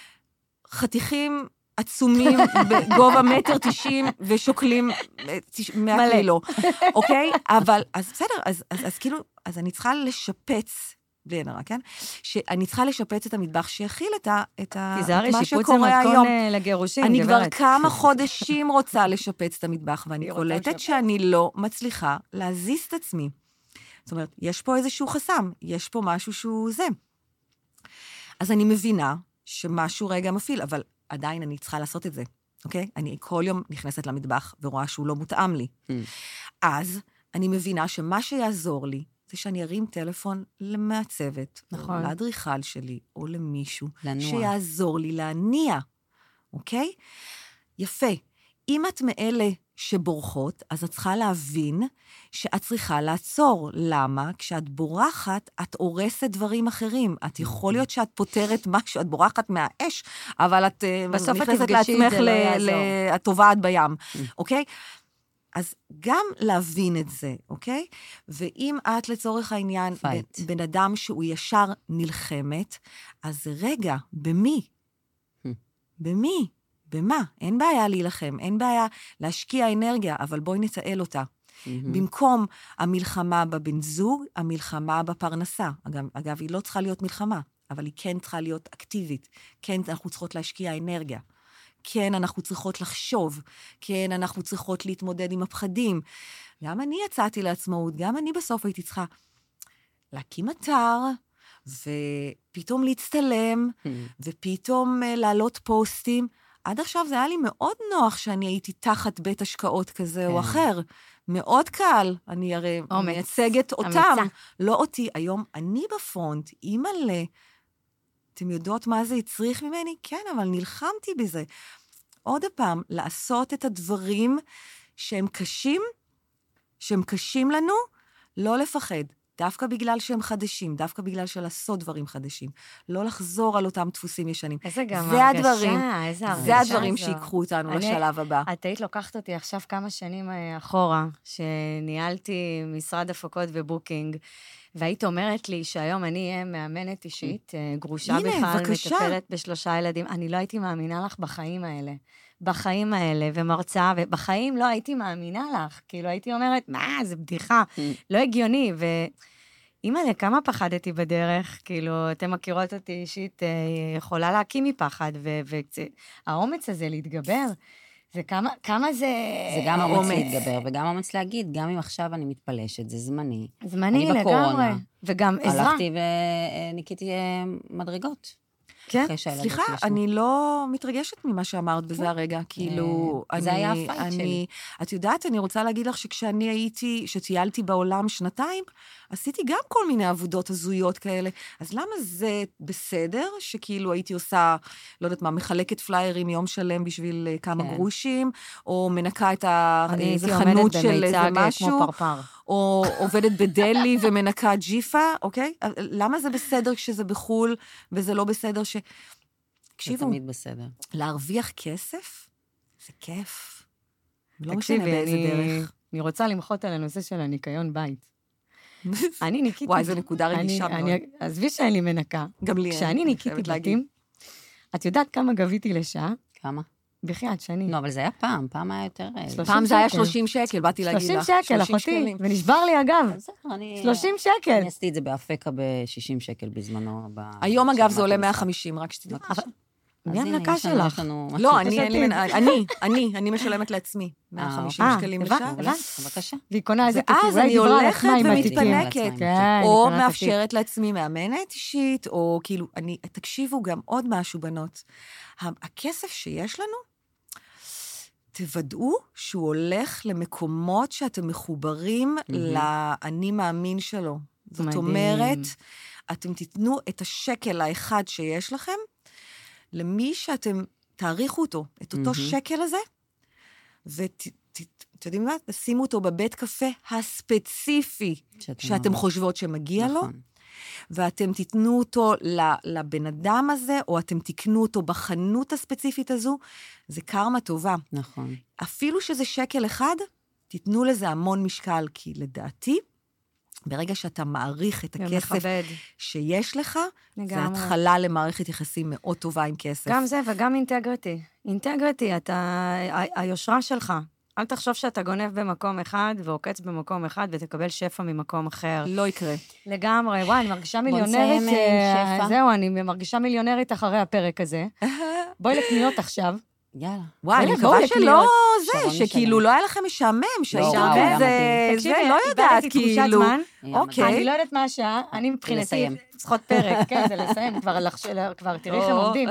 חתיכים עצומים בגובה 1.90 מטר ושוקלים 100 קילו, אוקיי? אבל, אז בסדר, אז כאילו, אז אני צריכה לשפץ, בלי ענרה, כן? שאני צריכה לשפץ את המטבח שיכיל את מה שקורה היום. לגירושים, אני כבר כמה חודשים רוצה לשפץ את המטבח, ואני קולטת שאני לא מצליחה להזיז את עצמי. זאת אומרת, יש פה איזשהו חסם, יש פה משהו שהוא זה. אז אני מבינה שמשהו רגע מפעיל, אבל עדיין אני צריכה לעשות את זה, אוקיי? אני כל יום נכנסת למטבח ורואה שהוא לא מותאם לי. אז אני מבינה שמה שיעזור לי, זה שאני ארים טלפון למעצבת, נכון. או לאדריכל שלי, או למישהו, שיעזור לי להניע, אוקיי? יפה. אם את מאלה שבורחות, אז את צריכה להבין שאת צריכה לעצור. למה? כשאת בורחת, את הורסת דברים אחרים. את יכול להיות שאת פותרת משהו, את בורחת מהאש, אבל את נכנסת לעצמך, את טובעת בים, אוקיי? אז גם להבין את זה, אוקיי? ואם את לצורך העניין, בן אדם שהוא ישר נלחמת, אז רגע, במי? במי? במה? אין בעיה להילחם, אין בעיה להשקיע אנרגיה, אבל בואי נתעל אותה. במקום המלחמה בבן זוג, המלחמה בפרנסה. אגב, היא לא צריכה להיות מלחמה, אבל היא כן צריכה להיות אקטיבית. כן, אנחנו צריכות להשקיע אנרגיה. כן, אנחנו צריכות לחשוב. כן, אנחנו צריכות להתמודד עם הפחדים. גם אני יצאתי לעצמאות, גם אני בסוף הייתי צריכה להקים אתר, ופתאום להצטלם, ופתאום לעלות פוסטים. עד עכשיו זה היה לי מאוד נוח שאני הייתי תחת בית השקעות כזה או אחר. מאוד קל, אני הרי מייצגת אותם, לא אותי. היום אני בפרונט, אימא'לה. אתם יודעות מה זה הצריך ממני? כן, אבל נלחמתי בזה. עוד פעם, לעשות את הדברים שהם קשים לנו, לא לפחד. דווקא בגלל שהם חדשים, דווקא בגלל לעשות דברים חדשים. לא לחזור על אותם דפוסים ישנים. איזה גם הרגשה, איזה הרגשה. זה הדברים שיקחו אותנו לשלב הבא. את היית לוקחת אותי עכשיו כמה שנים אחורה, שניהלתי משרד הפקות ובוקינג, והיית אומרת לי שהיום אני אהיה מאמנת אישית, גרושה בכלל, מטפלת ב3 ילדים. אני לא הייתי מאמינה לך בחיים האלה, ומרצה, ובחיים לא הייתי מאמינה לך. כאילו הייתי אומרת, מה, זה בדיחה, לא הגיוני. ואימא'לה, כמה פחדתי בדרך, כאילו, אתם מכירות אותי אישית, יכולה להקים מפחד, והאומץ הזה להתגבר, זה כמה זה... זה גם אומץ להתגבר, וגם אומץ להגיד, גם אם עכשיו אני מתפלשת, זה זמני. זמני לגמרי. וגם עזרה. הלכתי וניקיתי מדרגות. כן? סליחה, אני לא מתרגשת ממה שאמרת בזה הרגע, כאילו... זה היה הפייט שלי. את יודעת, אני רוצה להגיד לך שטיילתי בעולם 2, עשיתי גם כל מיני עבודות הזויות כאלה, אז למה זה בסדר, שכאילו הייתי עושה, לא יודעת מה, מחלקת פליירים יום שלם בשביל כמה גרושים, או מנקה את החנות של איזה משהו, או עובדת בדלי ומנקה ג'יפה, אוקיי? למה זה בסדר כשזה בחול, וזה לא בסדר ש... זה תמיד בסדר. להרוויח כסף, זה כיף. לא משנה באיזה דרך. אני רוצה למחות על הנושא של הניקיון בית. אני ניקיתי... וואי, זו נקודה רגישה מאוד. עזבי שאין לי מנקה. גם לי. כשאני ניקיתי בתים, את יודעת כמה גביתי לשעה? כמה? בחייאת, שני. לא, אבל זה היה פעם היה יותר... 30 פעם זה היה שקל. 30 שקל, באתי להגיד לך. 30 שקל, 30 אחותי, שקלים. ונשבר לי אגב. 30 שקל. אני עשיתי את זה באפקה ב-60 שקל בזמנו. היום, אגב, זה עולה 150, רק שתדעי. מי המלכה שלך? לא, אני משלמת לעצמי 150 שקלים לשעה. בבקשה. והיא קונה איזה ואז אני הולכת ומתפנקת, כן, או קונה מאפשרת לעצמי מאמנת אישית, או כאילו, תקשיבו גם עוד משהו, בנות. הכסף שיש לנו, תוודאו שהוא הולך למקומות שאתם מחוברים לאני מאמין שלו. זאת אומרת, אתם תיתנו את השקל האחד שיש לכם, למי שאתם תעריכו אותו, את אותו שקל הזה, ואתם יודעים מה? תשימו אותו בבית קפה הספציפי שאתם חושבות שמגיע לו, ואתם תיתנו אותו לבן אדם הזה, או אתם תקנו אותו בחנות הספציפית הזו, זה קרמה טובה. נכון. אפילו שזה שקל אחד, תיתנו לזה המון משקל, כי לדעתי, ברגע שאתה מעריך את הכסף שיש לך, זה התחלה למערכת יחסים מאוד טובה עם כסף. גם זה וגם אינטגריטי. אינטגריטי, היושרה שלך. אל תחשוב שאתה גונב במקום אחד, ועוקץ במקום אחד, ותקבל שפע ממקום אחר. לא יקרה. לגמרי, וואי, אני מרגישה מיליונרית. זהו, אני מרגישה מיליונרית אחרי הפרק הזה. בואי לקניות עכשיו. יאללה. וואי, אני מקווה שלא זה, שכאילו לא היה לכם משעמם, שהייתם כזה, לא יודעת, כאילו. אוקיי. אני לא יודעת מה השעה, אני מבחינתי צריכות פרק, כן, זה לסיים, כבר תראי איך הם עומדים.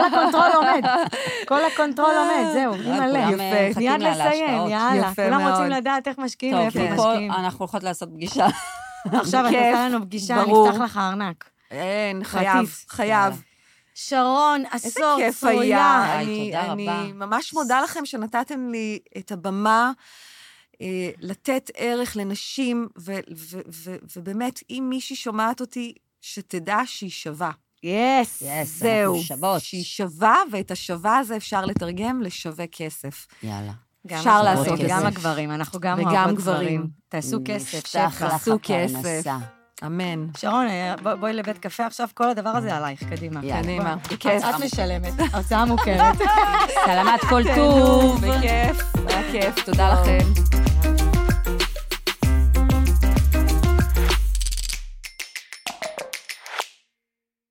כל הקונטרול עומד, זהו, מלא. יפה. מיד לסיים, יאללה. כולם רוצים לדעת איך משקיעים ואיפה משקיעים. אנחנו הולכות לעשות פגישה. עכשיו את עושה לנו פגישה, נפתח לך הארנק. אין, חייב. שרון, עשור צרויה. איזה כיף היה. תודה רבה. אני ממש מודה לכם שנתתם לי את הבמה, לתת ערך לנשים, ובאמת, אם מישהי שומעת אותי, שתדע שהיא שווה. יס, זהו. שהיא שווה, ואת השווה הזה אפשר לתרגם לשווה כסף. יאללה. אפשר לעשות גם הגברים, אנחנו גם אוהבות גברים. תעשו כסף, תעשו כסף. אמן. שרון, בואי לבית קפה עכשיו, כל הדבר הזה עלייך, קדימה. קדימה. בכיף. את משלמת, הרצאה מוכרת. סלמת כל טוב. בכיף, היה כיף, תודה לכם.